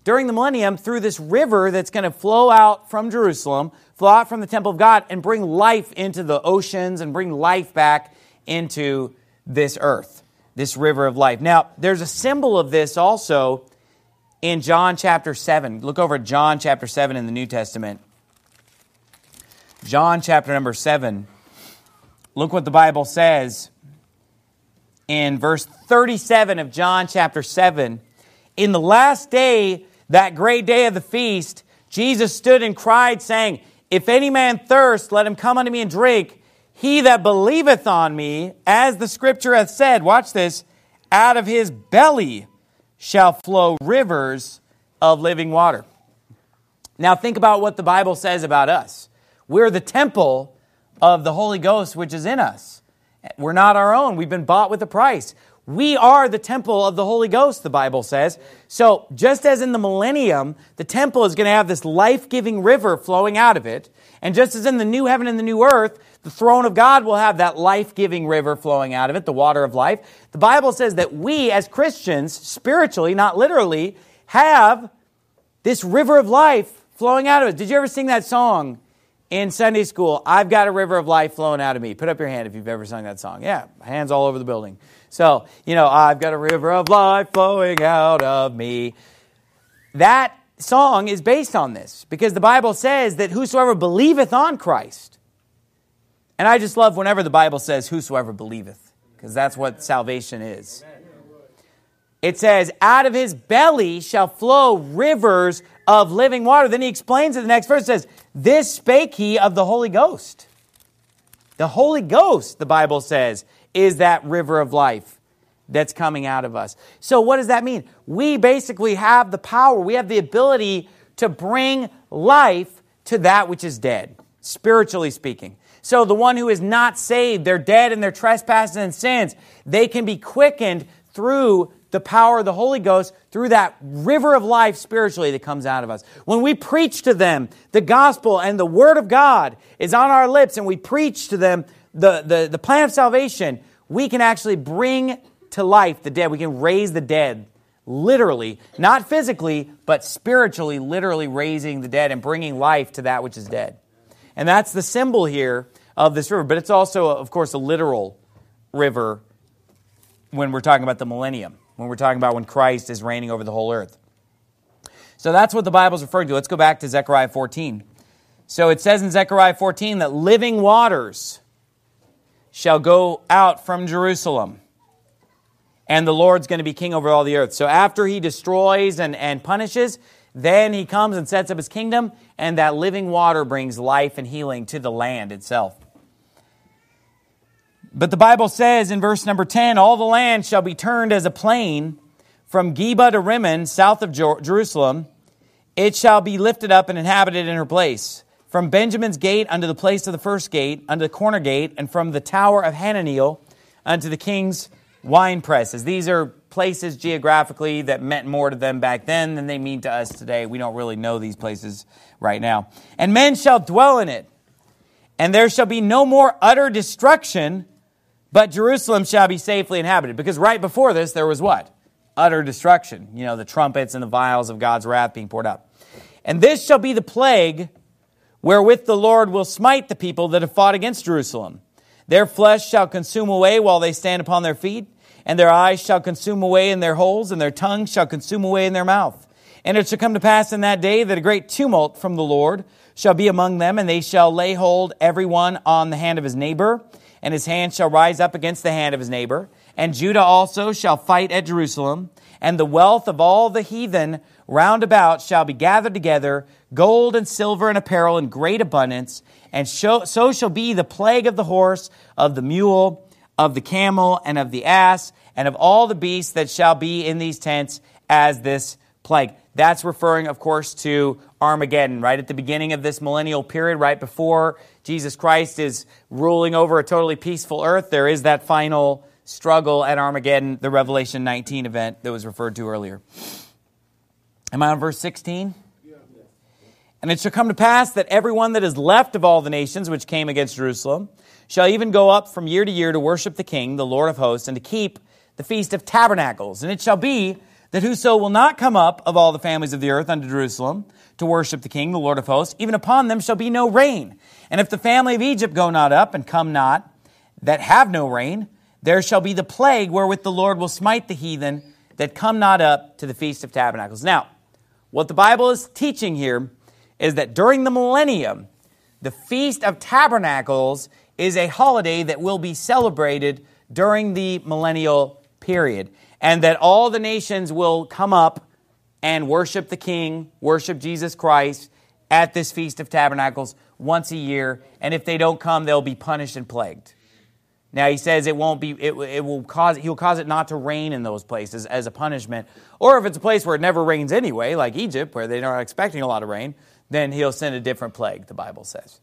during the millennium through this river that's going to flow out from Jerusalem, flow out from the temple of God, and bring life into the oceans and bring life back into this earth, this river of life. Now, there's a symbol of this also in John chapter seven. Look over at John chapter seven in the New Testament. John chapter number seven. Look what the Bible says in verse thirty-seven of John chapter seven. In the last day, that great day of the feast, Jesus stood and cried, saying, If any man thirst, let him come unto me and drink. He that believeth on me, as the Scripture hath said, watch this, out of his belly shall flow rivers of living water. Now think about what the Bible says about us. We're the temple of the Holy Ghost which is in us. We're not our own. We've been bought with a price. We are the temple of the Holy Ghost, the Bible says. So just as in the millennium, the temple is going to have this life-giving river flowing out of it, and just as in the new heaven and the new earth, the throne of God will have that life-giving river flowing out of it, the water of life. The Bible says that we as Christians, spiritually, not literally, have this river of life flowing out of it. Did you ever sing that song in Sunday school? I've got a river of life flowing out of me. Put up your hand if you've ever sung that song. Yeah, hands all over the building. So, you know, I've got a river of life flowing out of me. That song is based on this because the Bible says that whosoever believeth on Christ. And I just love whenever the Bible says whosoever believeth, because that's what salvation is. It says, out of his belly shall flow rivers of living water. Then he explains in the next verse, says, this spake he of the Holy Ghost. The Holy Ghost, the Bible says, is that river of life that's coming out of us. So what does that mean? We basically have the power, we have the ability to bring life to that which is dead, spiritually speaking. So the one who is not saved, they're dead in their trespasses and sins, they can be quickened through the power of the Holy Ghost, through that river of life spiritually that comes out of us. When we preach to them the gospel and the word of God is on our lips and we preach to them the, the, the plan of salvation, we can actually bring to life the dead. We can raise the dead, literally, not physically, but spiritually, literally raising the dead and bringing life to that which is dead. And that's the symbol here of this river. But it's also, of course, a literal river when we're talking about the millennium, when we're talking about when Christ is reigning over the whole earth. So that's what the Bible's referring to. Let's go back to Zechariah fourteen. So it says in Zechariah fourteen that living waters shall go out from Jerusalem, and the Lord's going to be king over all the earth. So after he destroys and, and punishes, then he comes and sets up his kingdom, and that living water brings life and healing to the land itself. But the Bible says in verse number ten, all the land shall be turned as a plain from Geba to Rimmon, south of Jerusalem. It shall be lifted up and inhabited in her place. From Benjamin's gate unto the place of the first gate, unto the corner gate, and from the tower of Hananeel unto the king's wine presses. These are places geographically that meant more to them back then than they mean to us today. We don't really know these places right now. And men shall dwell in it, and there shall be no more utter destruction, but Jerusalem shall be safely inhabited. Because right before this, there was what? Utter destruction. You know, the trumpets and the vials of God's wrath being poured out. And this shall be the plague wherewith the Lord will smite the people that have fought against Jerusalem. Their flesh shall consume away while they stand upon their feet, and their eyes shall consume away in their holes, and their tongue shall consume away in their mouth. And it shall come to pass in that day that a great tumult from the Lord shall be among them, and they shall lay hold every one on the hand of his neighbor, and his hand shall rise up against the hand of his neighbor. And Judah also shall fight at Jerusalem, and the wealth of all the heathen round about shall be gathered together, gold and silver and apparel in great abundance, and so shall be the plague of the horse, of the mule, of the camel, and of the ass, and of all the beasts that shall be in these tents as this plague. That's referring, of course, to Armageddon, right at the beginning of this millennial period, right before Jesus Christ is ruling over a totally peaceful earth. There is that final struggle at Armageddon, the Revelation nineteen event that was referred to earlier. Am I on verse sixteen? Yeah. And it shall come to pass that everyone that is left of all the nations which came against Jerusalem shall even go up from year to year to worship the King, the Lord of hosts, and to keep the Feast of Tabernacles. And it shall be that whoso will not come up of all the families of the earth unto Jerusalem to worship the King, the Lord of hosts, even upon them shall be no rain. And if the family of Egypt go not up and come not, that have no rain, there shall be the plague wherewith the Lord will smite the heathen that come not up to the Feast of Tabernacles. Now, what the Bible is teaching here is that during the millennium, the Feast of Tabernacles is a holiday that will be celebrated during the millennial period, and that all the nations will come up and worship the King, worship Jesus Christ at this Feast of Tabernacles once a year, and if they don't come, they'll be punished and plagued. Now, he says it won't be, it, it will cause, he'll cause it not to rain in those places as a punishment, or if it's a place where it never rains anyway, like Egypt, where they're not expecting a lot of rain, then he'll send a different plague, the Bible says.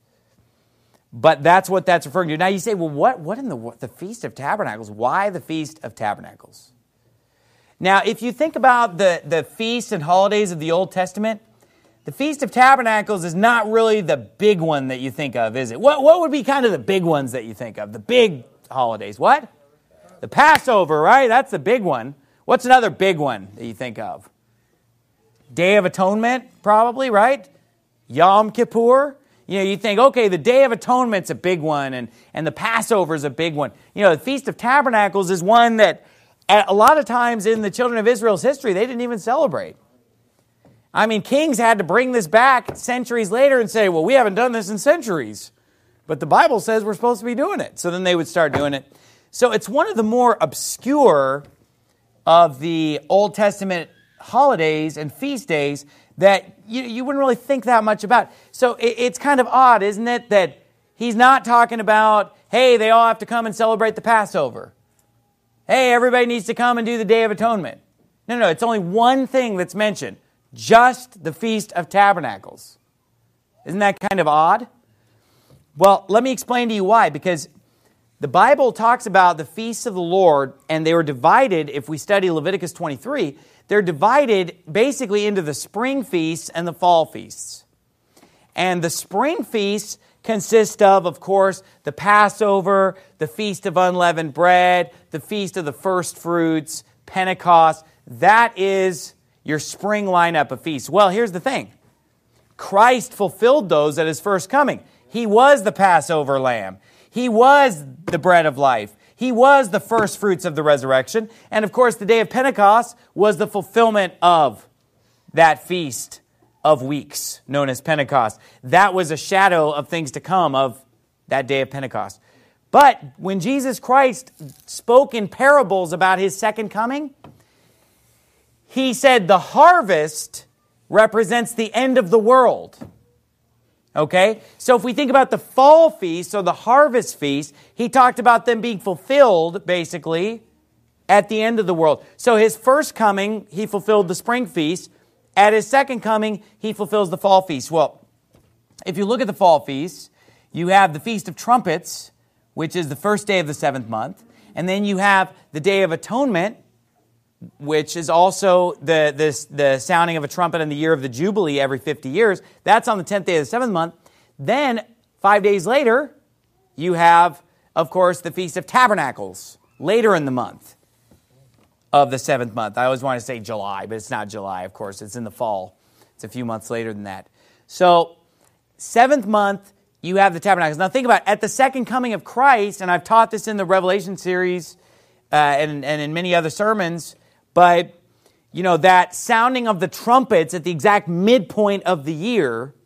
But that's what that's referring to. Now you say, well, what, what in the, what, the Feast of Tabernacles? Why the Feast of Tabernacles? Now, if you think about the, the feasts and holidays of the Old Testament, the Feast of Tabernacles is not really the big one that you think of, is it? What, what would be kind of the big ones that you think of? The big holidays. What? The Passover, right? That's the big one. What's another big one that you think of? Day of Atonement, probably, right? Yom Kippur. You know, you think, okay, the Day of Atonement's a big one, and, and the Passover's a big one. You know, the Feast of Tabernacles is one that a lot of times in the children of Israel's history, they didn't even celebrate. I mean, kings had to bring this back centuries later and say, well, we haven't done this in centuries. But the Bible says we're supposed to be doing it. So then they would start doing it. So it's one of the more obscure of the Old Testament holidays and feast days that you, you wouldn't really think that much about. So it, it's kind of odd, isn't it, that he's not talking about, hey, they all have to come and celebrate the Passover. Hey, everybody needs to come and do the Day of Atonement. No, no, it's only one thing that's mentioned. Just the Feast of Tabernacles. Isn't that kind of odd? Well, let me explain to you why. Because the Bible talks about the feasts of the Lord, and they were divided, if we study Leviticus twenty-three, they're divided basically into the spring feasts and the fall feasts. And the spring feasts consist of, of course, the Passover, the Feast of Unleavened Bread, the Feast of the First Fruits, Pentecost. That is your spring lineup of feasts. Well, here's the thing. Christ fulfilled those at His first coming. He was the Passover lamb. He was the bread of life. He was the first fruits of the resurrection. And of course, the day of Pentecost was the fulfillment of that feast of weeks known as Pentecost. That was a shadow of things to come of that day of Pentecost. But when Jesus Christ spoke in parables about His second coming, He said the harvest represents the end of the world. Okay? So if we think about the fall feast or the harvest feast, He talked about them being fulfilled, basically, at the end of the world. So His first coming, He fulfilled the spring feast. At His second coming, He fulfills the fall feast. Well, if you look at the fall feast, you have the Feast of Trumpets, which is the first day of the seventh month. And then you have the Day of Atonement, which is also the, the, the sounding of a trumpet in the year of the Jubilee every fifty years. That's on the tenth day of the seventh month. Then, five days later, you have, of course, the Feast of Tabernacles, later in the month of the seventh month. I always want to say July, but it's not July, of course. It's in the fall. It's a few months later than that. So, seventh month, you have the Tabernacles. Now, think about it. At the second coming of Christ, and I've taught this in the Revelation series uh, and, and in many other sermons, but, you know, that sounding of the trumpets at the exact midpoint of the year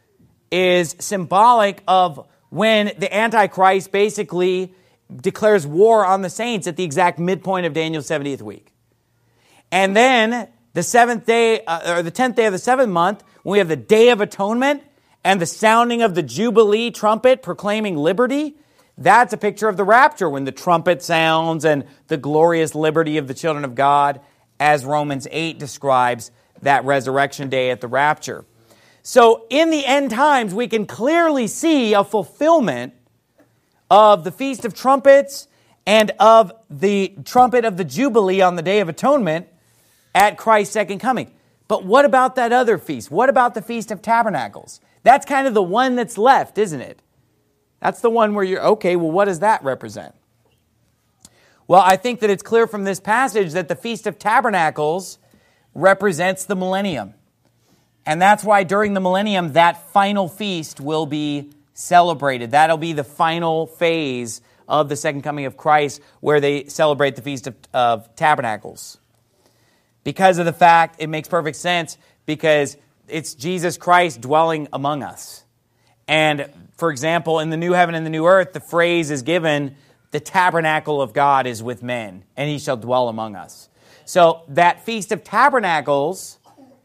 is symbolic of when the Antichrist basically declares war on the saints at the exact midpoint of Daniel's seventieth week. And then the seventh day, uh, or the tenth day of the seventh month, when we have the Day of Atonement and the sounding of the Jubilee trumpet proclaiming liberty, that's a picture of the rapture when the trumpet sounds and the glorious liberty of the children of God, as Romans eight describes that resurrection day at the rapture. So in the end times, we can clearly see a fulfillment of the Feast of Trumpets and of the trumpet of the Jubilee on the Day of Atonement at Christ's second coming. But what about that other feast? What about the Feast of Tabernacles? That's kind of the one that's left, isn't it? That's the one where you're, okay, well, what does that represent? Well, I think that it's clear from this passage that the Feast of Tabernacles represents the millennium. And that's why during the millennium, that final feast will be celebrated. That'll be the final phase of the second coming of Christ, where they celebrate the Feast of, of Tabernacles. Because of the fact, it makes perfect sense, because it's Jesus Christ dwelling among us. And, for example, in the new heaven and the new earth, the phrase is given, the tabernacle of God is with men, and he shall dwell among us. So that Feast of Tabernacles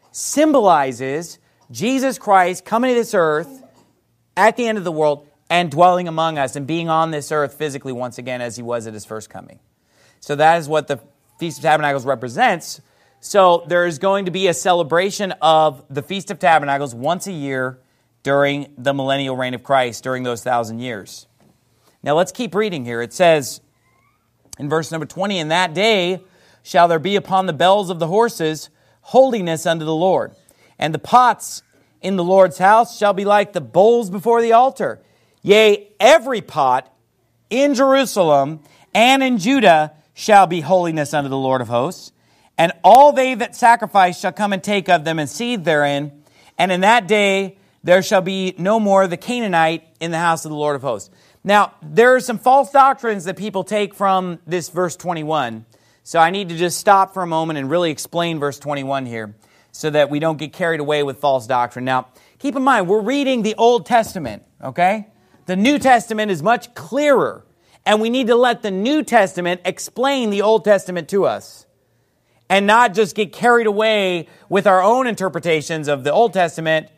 symbolizes Jesus Christ coming to this earth at the end of the world and dwelling among us and being on this earth physically once again as he was at his first coming. So that is what the Feast of Tabernacles represents. So there is going to be a celebration of the Feast of Tabernacles once a year during the millennial reign of Christ, during those thousand years. Now let's keep reading here. It says in verse number twenty, "In that day shall there be upon the bells of the horses holiness unto the Lord. And the pots in the Lord's house shall be like the bowls before the altar. Yea, every pot in Jerusalem and in Judah shall be holiness unto the Lord of hosts. And all they that sacrifice shall come and take of them and seethe therein. And in that day there shall be no more the Canaanite in the house of the Lord of hosts." Now, there are some false doctrines that people take from this verse twenty-one. So I need to just stop for a moment and really explain verse twenty-one here so that we don't get carried away with false doctrine. Now, keep in mind, we're reading the Old Testament, okay? The New Testament is much clearer, and we need to let the New Testament explain the Old Testament to us and not just get carried away with our own interpretations of the Old Testament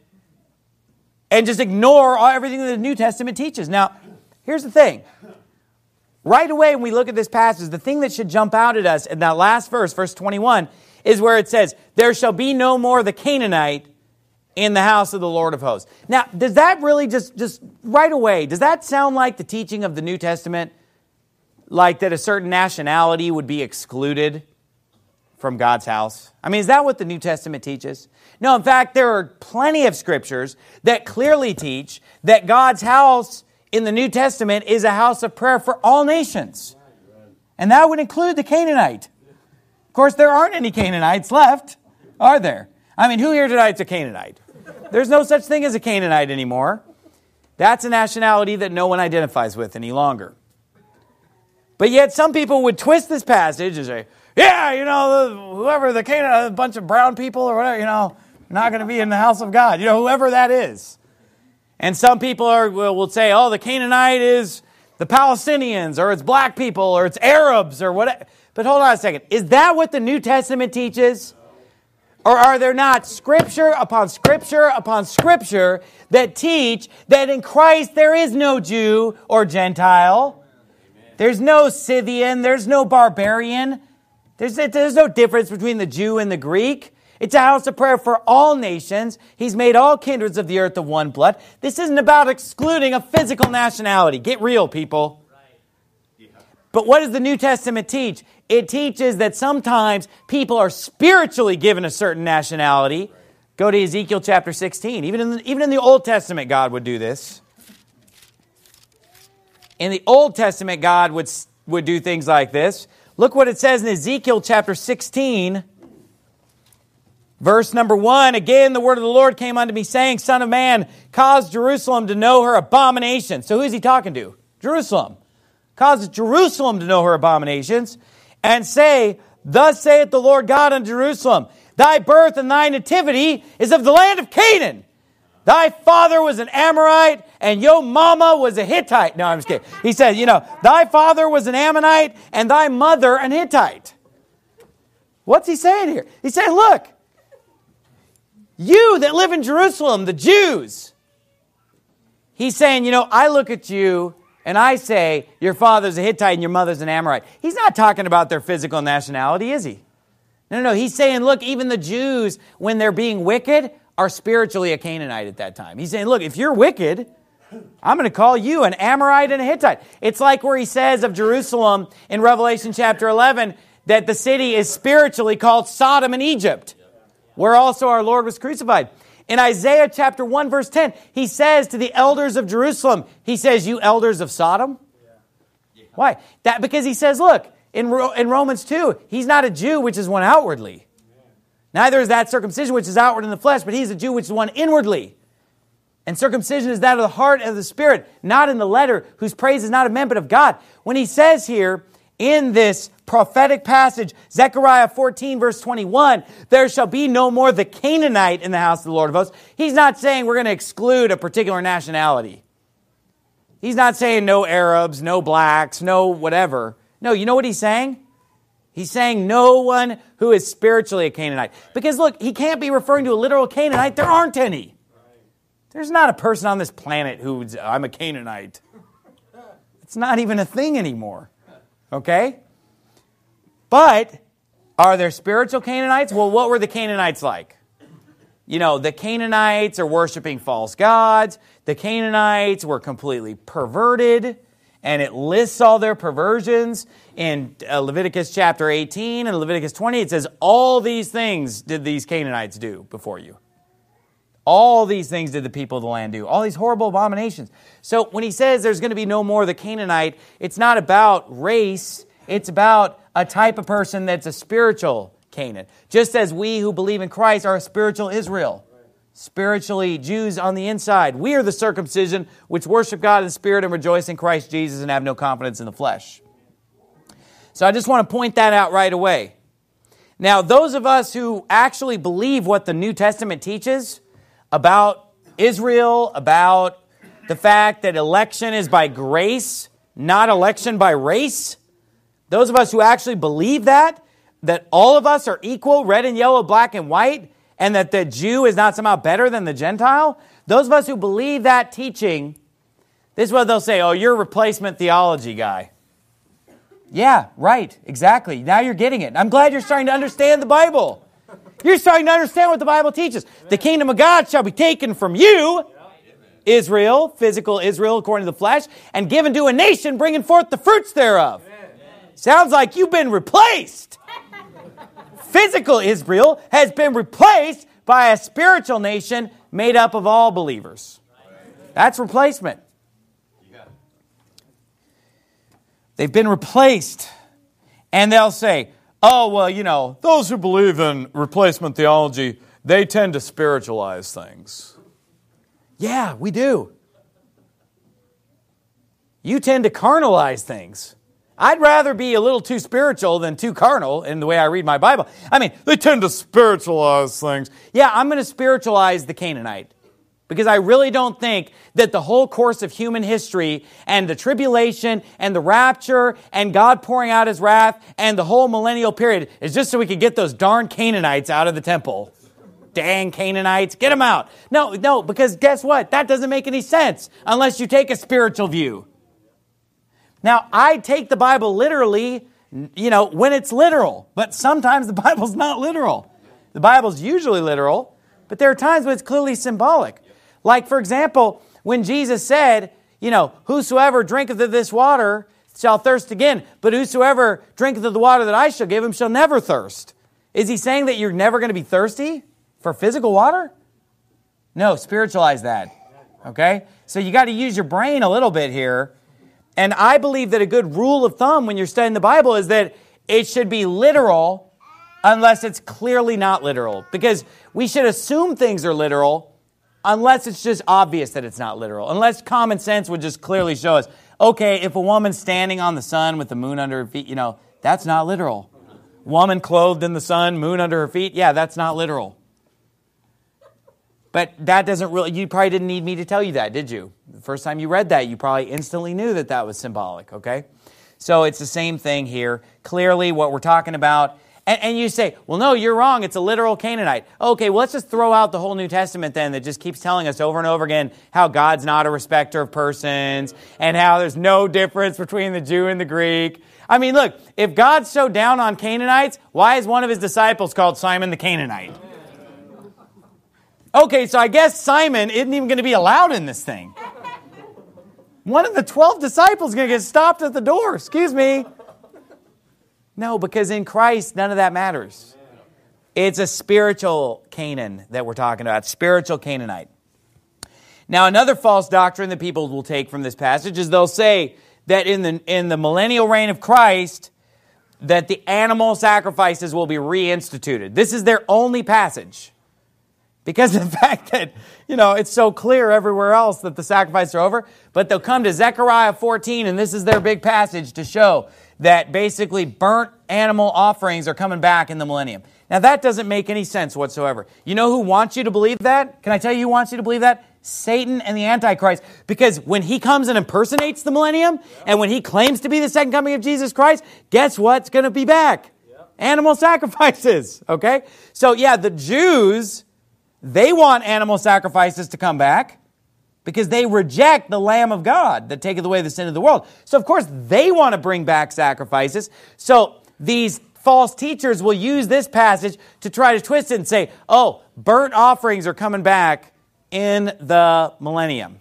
and just ignore everything that the New Testament teaches. Now, here's the thing. Right away when we look at this passage, the thing that should jump out at us in that last verse, verse twenty-one, is where it says, "There shall be no more the Canaanite in the house of the Lord of hosts." Now, does that really just, just right away, does that sound like the teaching of the New Testament? Like that a certain nationality would be excluded from God's house? I mean, is that what the New Testament teaches? No, in fact, there are plenty of scriptures that clearly teach that God's house in the New Testament is a house of prayer for all nations. And that would include the Canaanite. Of course, there aren't any Canaanites left, are there? I mean, who here tonight is a Canaanite? There's no such thing as a Canaanite anymore. That's a nationality that no one identifies with any longer. But yet some people would twist this passage and say, yeah, you know, whoever the Canaanite, a bunch of brown people or whatever, you know, not going to be in the house of God. You know, whoever that is. And some people are will, will say, oh, the Canaanite is the Palestinians, or it's black people, or it's Arabs, or whatever. But hold on a second. Is that what the New Testament teaches? Or are there not scripture upon scripture upon scripture that teach that in Christ there is no Jew or Gentile? There's no Scythian. There's no barbarian. There's, there's no difference between the Jew and the Greek. It's a house of prayer for all nations. He's made all kindreds of the earth of one blood. This isn't about excluding a physical nationality. Get real, people. But what does the New Testament teach? It teaches that sometimes people are spiritually given a certain nationality. Go to Ezekiel chapter sixteen. Even in the, even in the Old Testament, God would do this. In the Old Testament, God would, would do things like this. Look what it says in Ezekiel chapter sixteen. Verse number one, "Again, the word of the Lord came unto me, saying, Son of man, cause Jerusalem to know her abominations." So who is he talking to? Jerusalem. "Cause Jerusalem to know her abominations, and say, Thus saith the Lord God unto Jerusalem, Thy birth and thy nativity is of the land of Canaan. Thy father was an Amorite, and your mama was a Hittite." No, I'm just kidding. He says, you know, "Thy father was an Ammonite, and thy mother an Hittite." What's he saying here? He's saying, look, you that live in Jerusalem, the Jews. He's saying, you know, I look at you and I say, your father's a Hittite and your mother's an Amorite. He's not talking about their physical nationality, is he? No, no, no. He's saying, look, even the Jews, when they're being wicked, are spiritually a Canaanite at that time. He's saying, look, if you're wicked, I'm going to call you an Amorite and a Hittite. It's like where he says of Jerusalem in Revelation chapter eleven that the city is spiritually called Sodom and Egypt, where also our Lord was crucified. In Isaiah chapter one, verse ten, he says to the elders of Jerusalem, he says, "You elders of Sodom." Yeah. Yeah. Why? That because he says, look, in, in Romans two, he's not a Jew, which is one outwardly. Yeah. Neither is that circumcision which is outward in the flesh, but he is a Jew which is one inwardly. And circumcision is that of the heart and of the spirit, not in the letter, whose praise is not of men but of God. When he says here in this prophetic passage, Zechariah fourteen verse twenty-one, there shall be no more the Canaanite in the house of the Lord of hosts. He's not saying we're going to exclude a particular nationality. He's not saying no Arabs, no blacks, no whatever. No, you know what he's saying? He's saying no one who is spiritually a Canaanite. Because look, he can't be referring to a literal Canaanite. There aren't any. There's not a person on this planet who's, I'm a Canaanite. It's not even a thing anymore. Okay? But are there spiritual Canaanites? Well, what were the Canaanites like? You know, the Canaanites are worshiping false gods. The Canaanites were completely perverted. And it lists all their perversions in uh, Leviticus chapter eighteen and Leviticus twenty. It says, all these things did these Canaanites do before you. All these things did the people of the land do. All these horrible abominations. So when he says there's going to be no more the Canaanite, it's not about race. It's about a type of person that's a spiritual Canaan. Just as we who believe in Christ are a spiritual Israel. Spiritually Jews on the inside. We are the circumcision which worship God in spirit and rejoice in Christ Jesus and have no confidence in the flesh. So I just want to point that out right away. Now, those of us who actually believe what the New Testament teaches about Israel, about the fact that election is by grace, not election by race, those of us who actually believe that, that all of us are equal, red and yellow, black and white, and that the Jew is not somehow better than the Gentile, those of us who believe that teaching, this is what they'll say, oh, you're a replacement theology guy. Yeah, right, exactly. Now you're getting it. I'm glad you're starting to understand the Bible. You're starting to understand what the Bible teaches. The kingdom of God shall be taken from you, Israel, physical Israel according to the flesh, and given to a nation bringing forth the fruits thereof. Sounds like you've been replaced. Physical Israel has been replaced by a spiritual nation made up of all believers. That's replacement. They've been replaced. And they'll say, oh, well, you know, those who believe in replacement theology, they tend to spiritualize things. Yeah, we do. You tend to carnalize things. I'd rather be a little too spiritual than too carnal in the way I read my Bible. I mean, they tend to spiritualize things. Yeah, I'm going to spiritualize the Canaanite. Because I really don't think that the whole course of human history and the tribulation and the rapture and God pouring out His wrath and the whole millennial period is just so we could get those darn Canaanites out of the temple. Dang Canaanites, get them out. No, no, because guess what? That doesn't make any sense unless you take a spiritual view. Now, I take the Bible literally, you know, when it's literal. But sometimes the Bible's not literal. The Bible's usually literal, but there are times when it's clearly symbolic. Like, for example, when Jesus said, you know, whosoever drinketh of this water shall thirst again, but whosoever drinketh of the water that I shall give him shall never thirst. Is he saying that you're never going to be thirsty for physical water? No, spiritualize that. Okay? So you got to use your brain a little bit here. And I believe that a good rule of thumb when you're studying the Bible is that it should be literal unless it's clearly not literal. Because we should assume things are literal unless it's just obvious that it's not literal. Unless common sense would just clearly show us, okay, if a woman's standing on the sun with the moon under her feet, you know, that's not literal. Woman clothed in the sun, moon under her feet, yeah, that's not literal. But that doesn't really, you probably didn't need me to tell you that, did you? The first time you read that, you probably instantly knew that that was symbolic, okay? So it's the same thing here. Clearly what we're talking about, and, and you say, well, no, you're wrong, it's a literal Canaanite. Okay, well, let's just throw out the whole New Testament then that just keeps telling us over and over again how God's not a respecter of persons and how there's no difference between the Jew and the Greek. I mean, look, if God's so down on Canaanites, why is one of His disciples called Simon the Canaanite? Okay, so I guess Simon isn't even going to be allowed in this thing. One of the twelve disciples is going to get stopped at the door. Excuse me. No, because in Christ, none of that matters. It's a spiritual Canaan that we're talking about, spiritual Canaanite. Now, another false doctrine that people will take from this passage is they'll say that in the, in the millennial reign of Christ, that the animal sacrifices will be reinstituted. This is their only passage. Because of the fact that, you know, it's so clear everywhere else that the sacrifices are over. But they'll come to Zechariah fourteen, and this is their big passage to show that basically burnt animal offerings are coming back in the millennium. Now, that doesn't make any sense whatsoever. You know who wants you to believe that? Can I tell you who wants you to believe that? Satan and the Antichrist. Because when he comes and impersonates the millennium, and when he claims to be the second coming of Jesus Christ, guess what's going to be back? Yep. Animal sacrifices, okay? So, yeah, the Jews, they want animal sacrifices to come back because they reject the Lamb of God that taketh away the sin of the world. So, of course, they want to bring back sacrifices. So, these false teachers will use this passage to try to twist it and say, oh, burnt offerings are coming back in the millennium.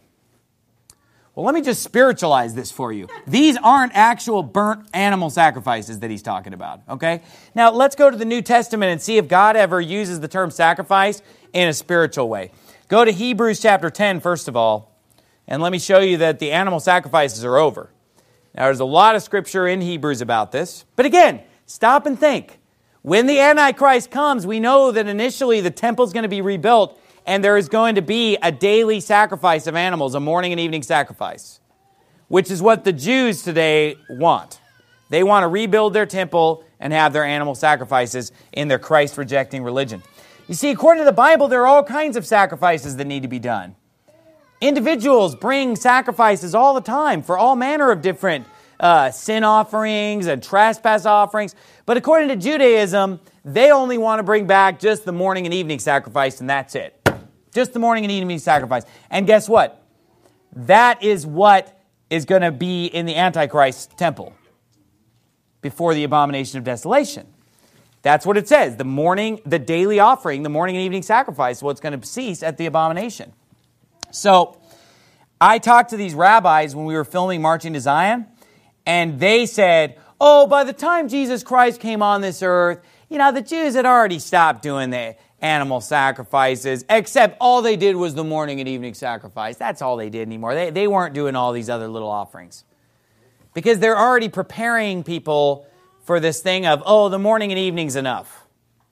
Well, let me just spiritualize this for you. These aren't actual burnt animal sacrifices that he's talking about, okay? Now, let's go to the New Testament and see if God ever uses the term sacrifice in a spiritual way. Go to Hebrews chapter ten, first of all, and let me show you that the animal sacrifices are over. Now, there's a lot of scripture in Hebrews about this, but again, stop and think. When the Antichrist comes, we know that initially the temple's going to be rebuilt, and there is going to be a daily sacrifice of animals, a morning and evening sacrifice, which is what the Jews today want. They want to rebuild their temple and have their animal sacrifices in their Christ-rejecting religion. You see, according to the Bible, there are all kinds of sacrifices that need to be done. Individuals bring sacrifices all the time for all manner of different uh, sin offerings and trespass offerings. But according to Judaism, they only want to bring back just the morning and evening sacrifice, and that's it. Just the morning and evening sacrifice. And guess what? That is what is going to be in the Antichrist temple before the abomination of desolation. That's what it says. The morning, the daily offering, the morning and evening sacrifice, what's going to cease at the abomination. So, I talked to these rabbis when we were filming Marching to Zion, and they said, oh, by the time Jesus Christ came on this earth, you know, the Jews had already stopped doing the animal sacrifices, except all they did was the morning and evening sacrifice. That's all they did anymore. They, they weren't doing all these other little offerings. Because they're already preparing people for this thing of, oh, the morning and evening's enough.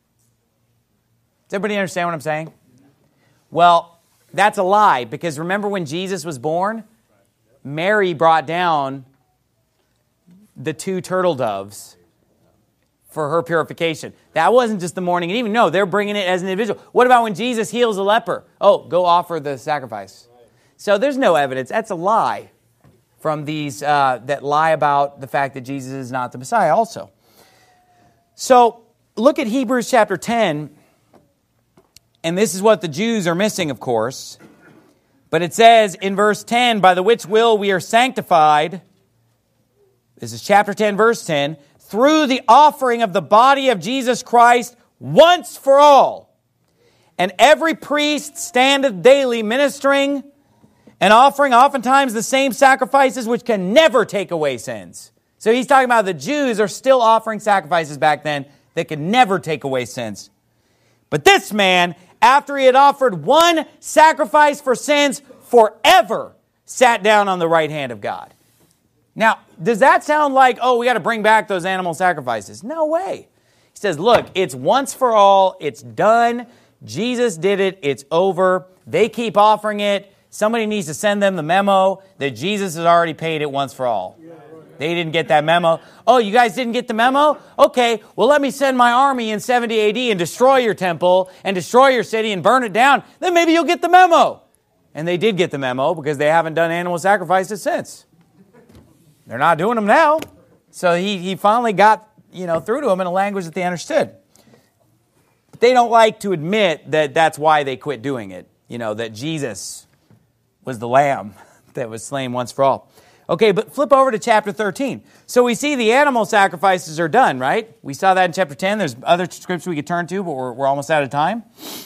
Does everybody understand what I'm saying? Well, that's a lie, because remember when Jesus was born, Mary brought down the two turtle doves for her purification. That wasn't just the morning and evening. No, they're bringing it as an individual. What about when Jesus heals a leper? Oh, go offer the sacrifice. So there's no evidence. That's a lie from these uh, that lie about the fact that Jesus is not the Messiah also. So look at Hebrews chapter ten, and this is what the Jews are missing, of course. But it says in verse ten, by the which will we are sanctified. This is chapter ten, verse ten. Through the offering of the body of Jesus Christ once for all. And every priest standeth daily ministering and offering oftentimes the same sacrifices which can never take away sins. So he's talking about the Jews are still offering sacrifices back then that can never take away sins. But this man, after he had offered one sacrifice for sins forever, sat down on the right hand of God. Now, does that sound like, oh, we got to bring back those animal sacrifices? No way. He says, look, it's once for all. It's done. Jesus did it. It's over. They keep offering it. Somebody needs to send them the memo that Jesus has already paid it once for all. They didn't get that memo. Oh, you guys didn't get the memo? Okay, well, let me send my army in seventy A D and destroy your temple and destroy your city and burn it down. Then maybe you'll get the memo. And they did get the memo because they haven't done animal sacrifices since. They're not doing them now. So he, he finally got, you know, through to them in a language that they understood. But they don't like to admit that that's why they quit doing it. You know, that Jesus was the lamb that was slain once for all. Okay, but flip over to chapter thirteen. So we see the animal sacrifices are done, right? We saw that in chapter ten. There's other scriptures we could turn to, but we're, we're almost out of time.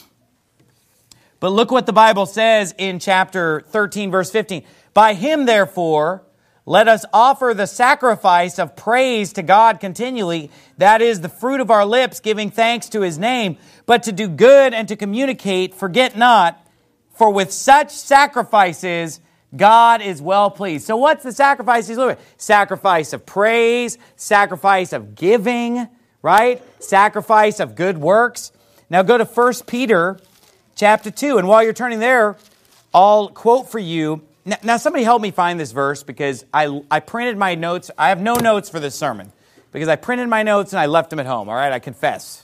But look what the Bible says in chapter thirteen, verse fifteen. By him, therefore, let us offer the sacrifice of praise to God continually. That is the fruit of our lips, giving thanks to his name. But to do good and to communicate, forget not, for with such sacrifices God is well pleased. So what's the sacrifice he's looking at? Sacrifice of praise, sacrifice of giving, right? Sacrifice of good works. Now go to First Peter chapter two. And while you're turning there, I'll quote for you. Now, now somebody help me find this verse because I, I printed my notes. I have no notes for this sermon because I printed my notes and I left them at home. All right, I confess.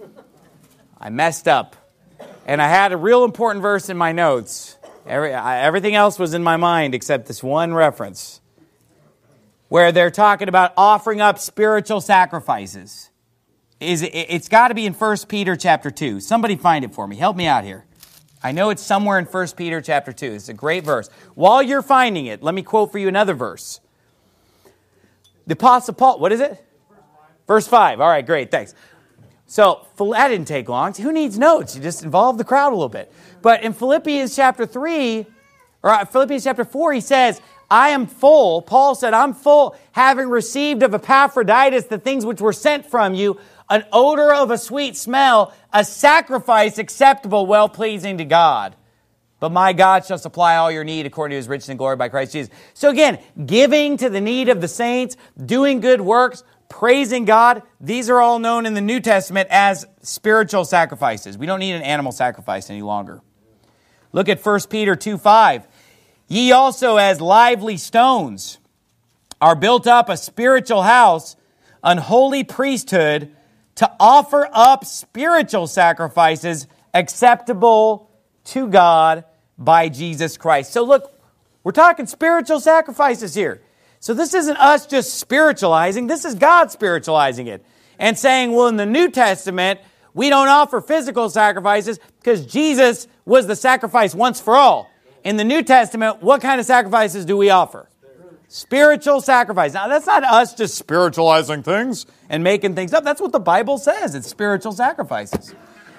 I messed up. And I had a real important verse in my notes. Every, everything else was in my mind except this one reference where they're talking about offering up spiritual sacrifices. Is it, it's got to be in First Peter chapter two. Somebody find it for me. Help me out here. I know it's somewhere in First Peter chapter two. It's a great verse. While you're finding it, let me quote for you another verse. The Apostle Paul, what is it? Verse five. All right, great, thanks. So that didn't take long. Who needs notes? You just involve the crowd a little bit. But in Philippians chapter three, or Philippians chapter four, he says, I am full. Paul said, I'm full, having received of Epaphroditus the things which were sent from you, an odor of a sweet smell, a sacrifice acceptable, well-pleasing to God. But my God shall supply all your need according to his riches and glory by Christ Jesus. So again, giving to the need of the saints, doing good works, praising God, these are all known in the New Testament as spiritual sacrifices. We don't need an animal sacrifice any longer. Look at First Peter two five. Ye also as lively stones are built up a spiritual house, an holy priesthood, to offer up spiritual sacrifices acceptable to God by Jesus Christ. So look, we're talking spiritual sacrifices here. So this isn't us just spiritualizing. This is God spiritualizing it and saying, well, in the New Testament, we don't offer physical sacrifices because Jesus was the sacrifice once for all. In the New Testament, what kind of sacrifices do we offer? Spiritual sacrifice. Now, that's not us just spiritualizing things and making things up. That's what the Bible says. It's spiritual sacrifices.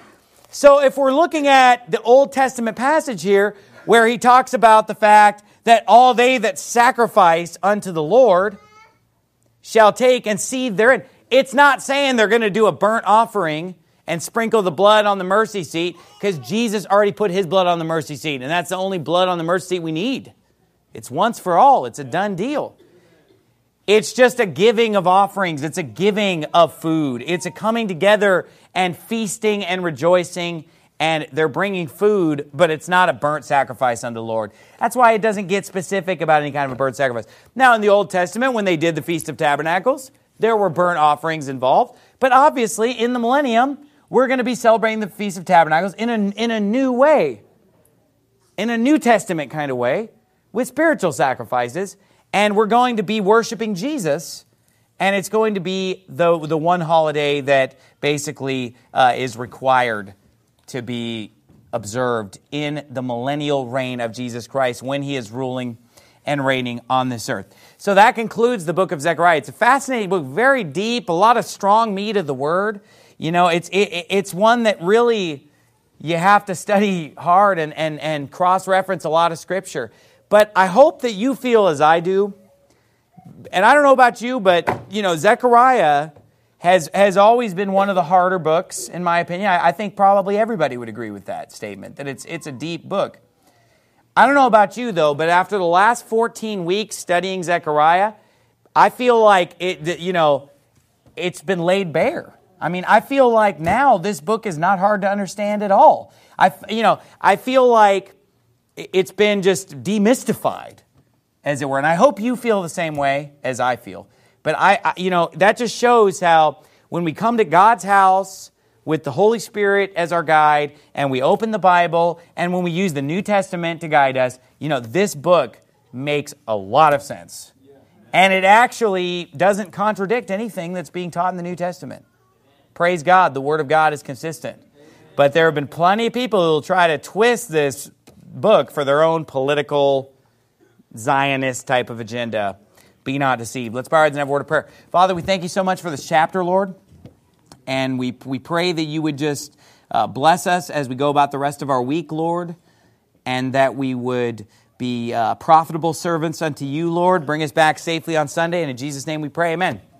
So if we're looking at the Old Testament passage here where he talks about the fact that all they that sacrifice unto the Lord shall take and seed therein. It's not saying they're going to do a burnt offering and sprinkle the blood on the mercy seat because Jesus already put his blood on the mercy seat. And that's the only blood on the mercy seat we need. It's once for all. It's a done deal. It's just a giving of offerings. It's a giving of food. It's a coming together and feasting and rejoicing. And they're bringing food, but it's not a burnt sacrifice unto the Lord. That's why it doesn't get specific about any kind of a burnt sacrifice. Now, in the Old Testament, when they did the Feast of Tabernacles, there were burnt offerings involved. But obviously, in the millennium, we're going to be celebrating the Feast of Tabernacles in a, in a new way, in a New Testament kind of way, with spiritual sacrifices. And we're going to be worshiping Jesus. And it's going to be the, the one holiday that basically uh, is required to be observed in the millennial reign of Jesus Christ when he is ruling and reigning on this earth. So that concludes the book of Zechariah. It's a fascinating book, very deep, a lot of strong meat of the word. You know, it's it, it's one that really you have to study hard and, and, and cross-reference a lot of Scripture. But I hope that you feel as I do. And I don't know about you, but, you know, Zechariah has has always been one of the harder books, in my opinion. I, I think probably everybody would agree with that statement, that it's it's a deep book. I don't know about you, though, but after the last fourteen weeks studying Zechariah, I feel like, it, you know, it's been laid bare. I mean, I feel like now this book is not hard to understand at all. I, you know, I feel like it's been just demystified, as it were. And I hope you feel the same way as I feel. But, I, I, you know, that just shows how when we come to God's house with the Holy Spirit as our guide, and we open the Bible, and when we use the New Testament to guide us, you know, this book makes a lot of sense. And it actually doesn't contradict anything that's being taught in the New Testament. Praise God, the Word of God is consistent. But there have been plenty of people who will try to twist this book for their own political, Zionist type of agenda. Be not deceived. Let's bow our heads and have a word of prayer. Father, we thank you so much for this chapter, Lord. And we we pray that you would just uh, bless us as we go about the rest of our week, Lord. And that we would be uh, profitable servants unto you, Lord. Bring us back safely on Sunday. And in Jesus' name we pray, amen.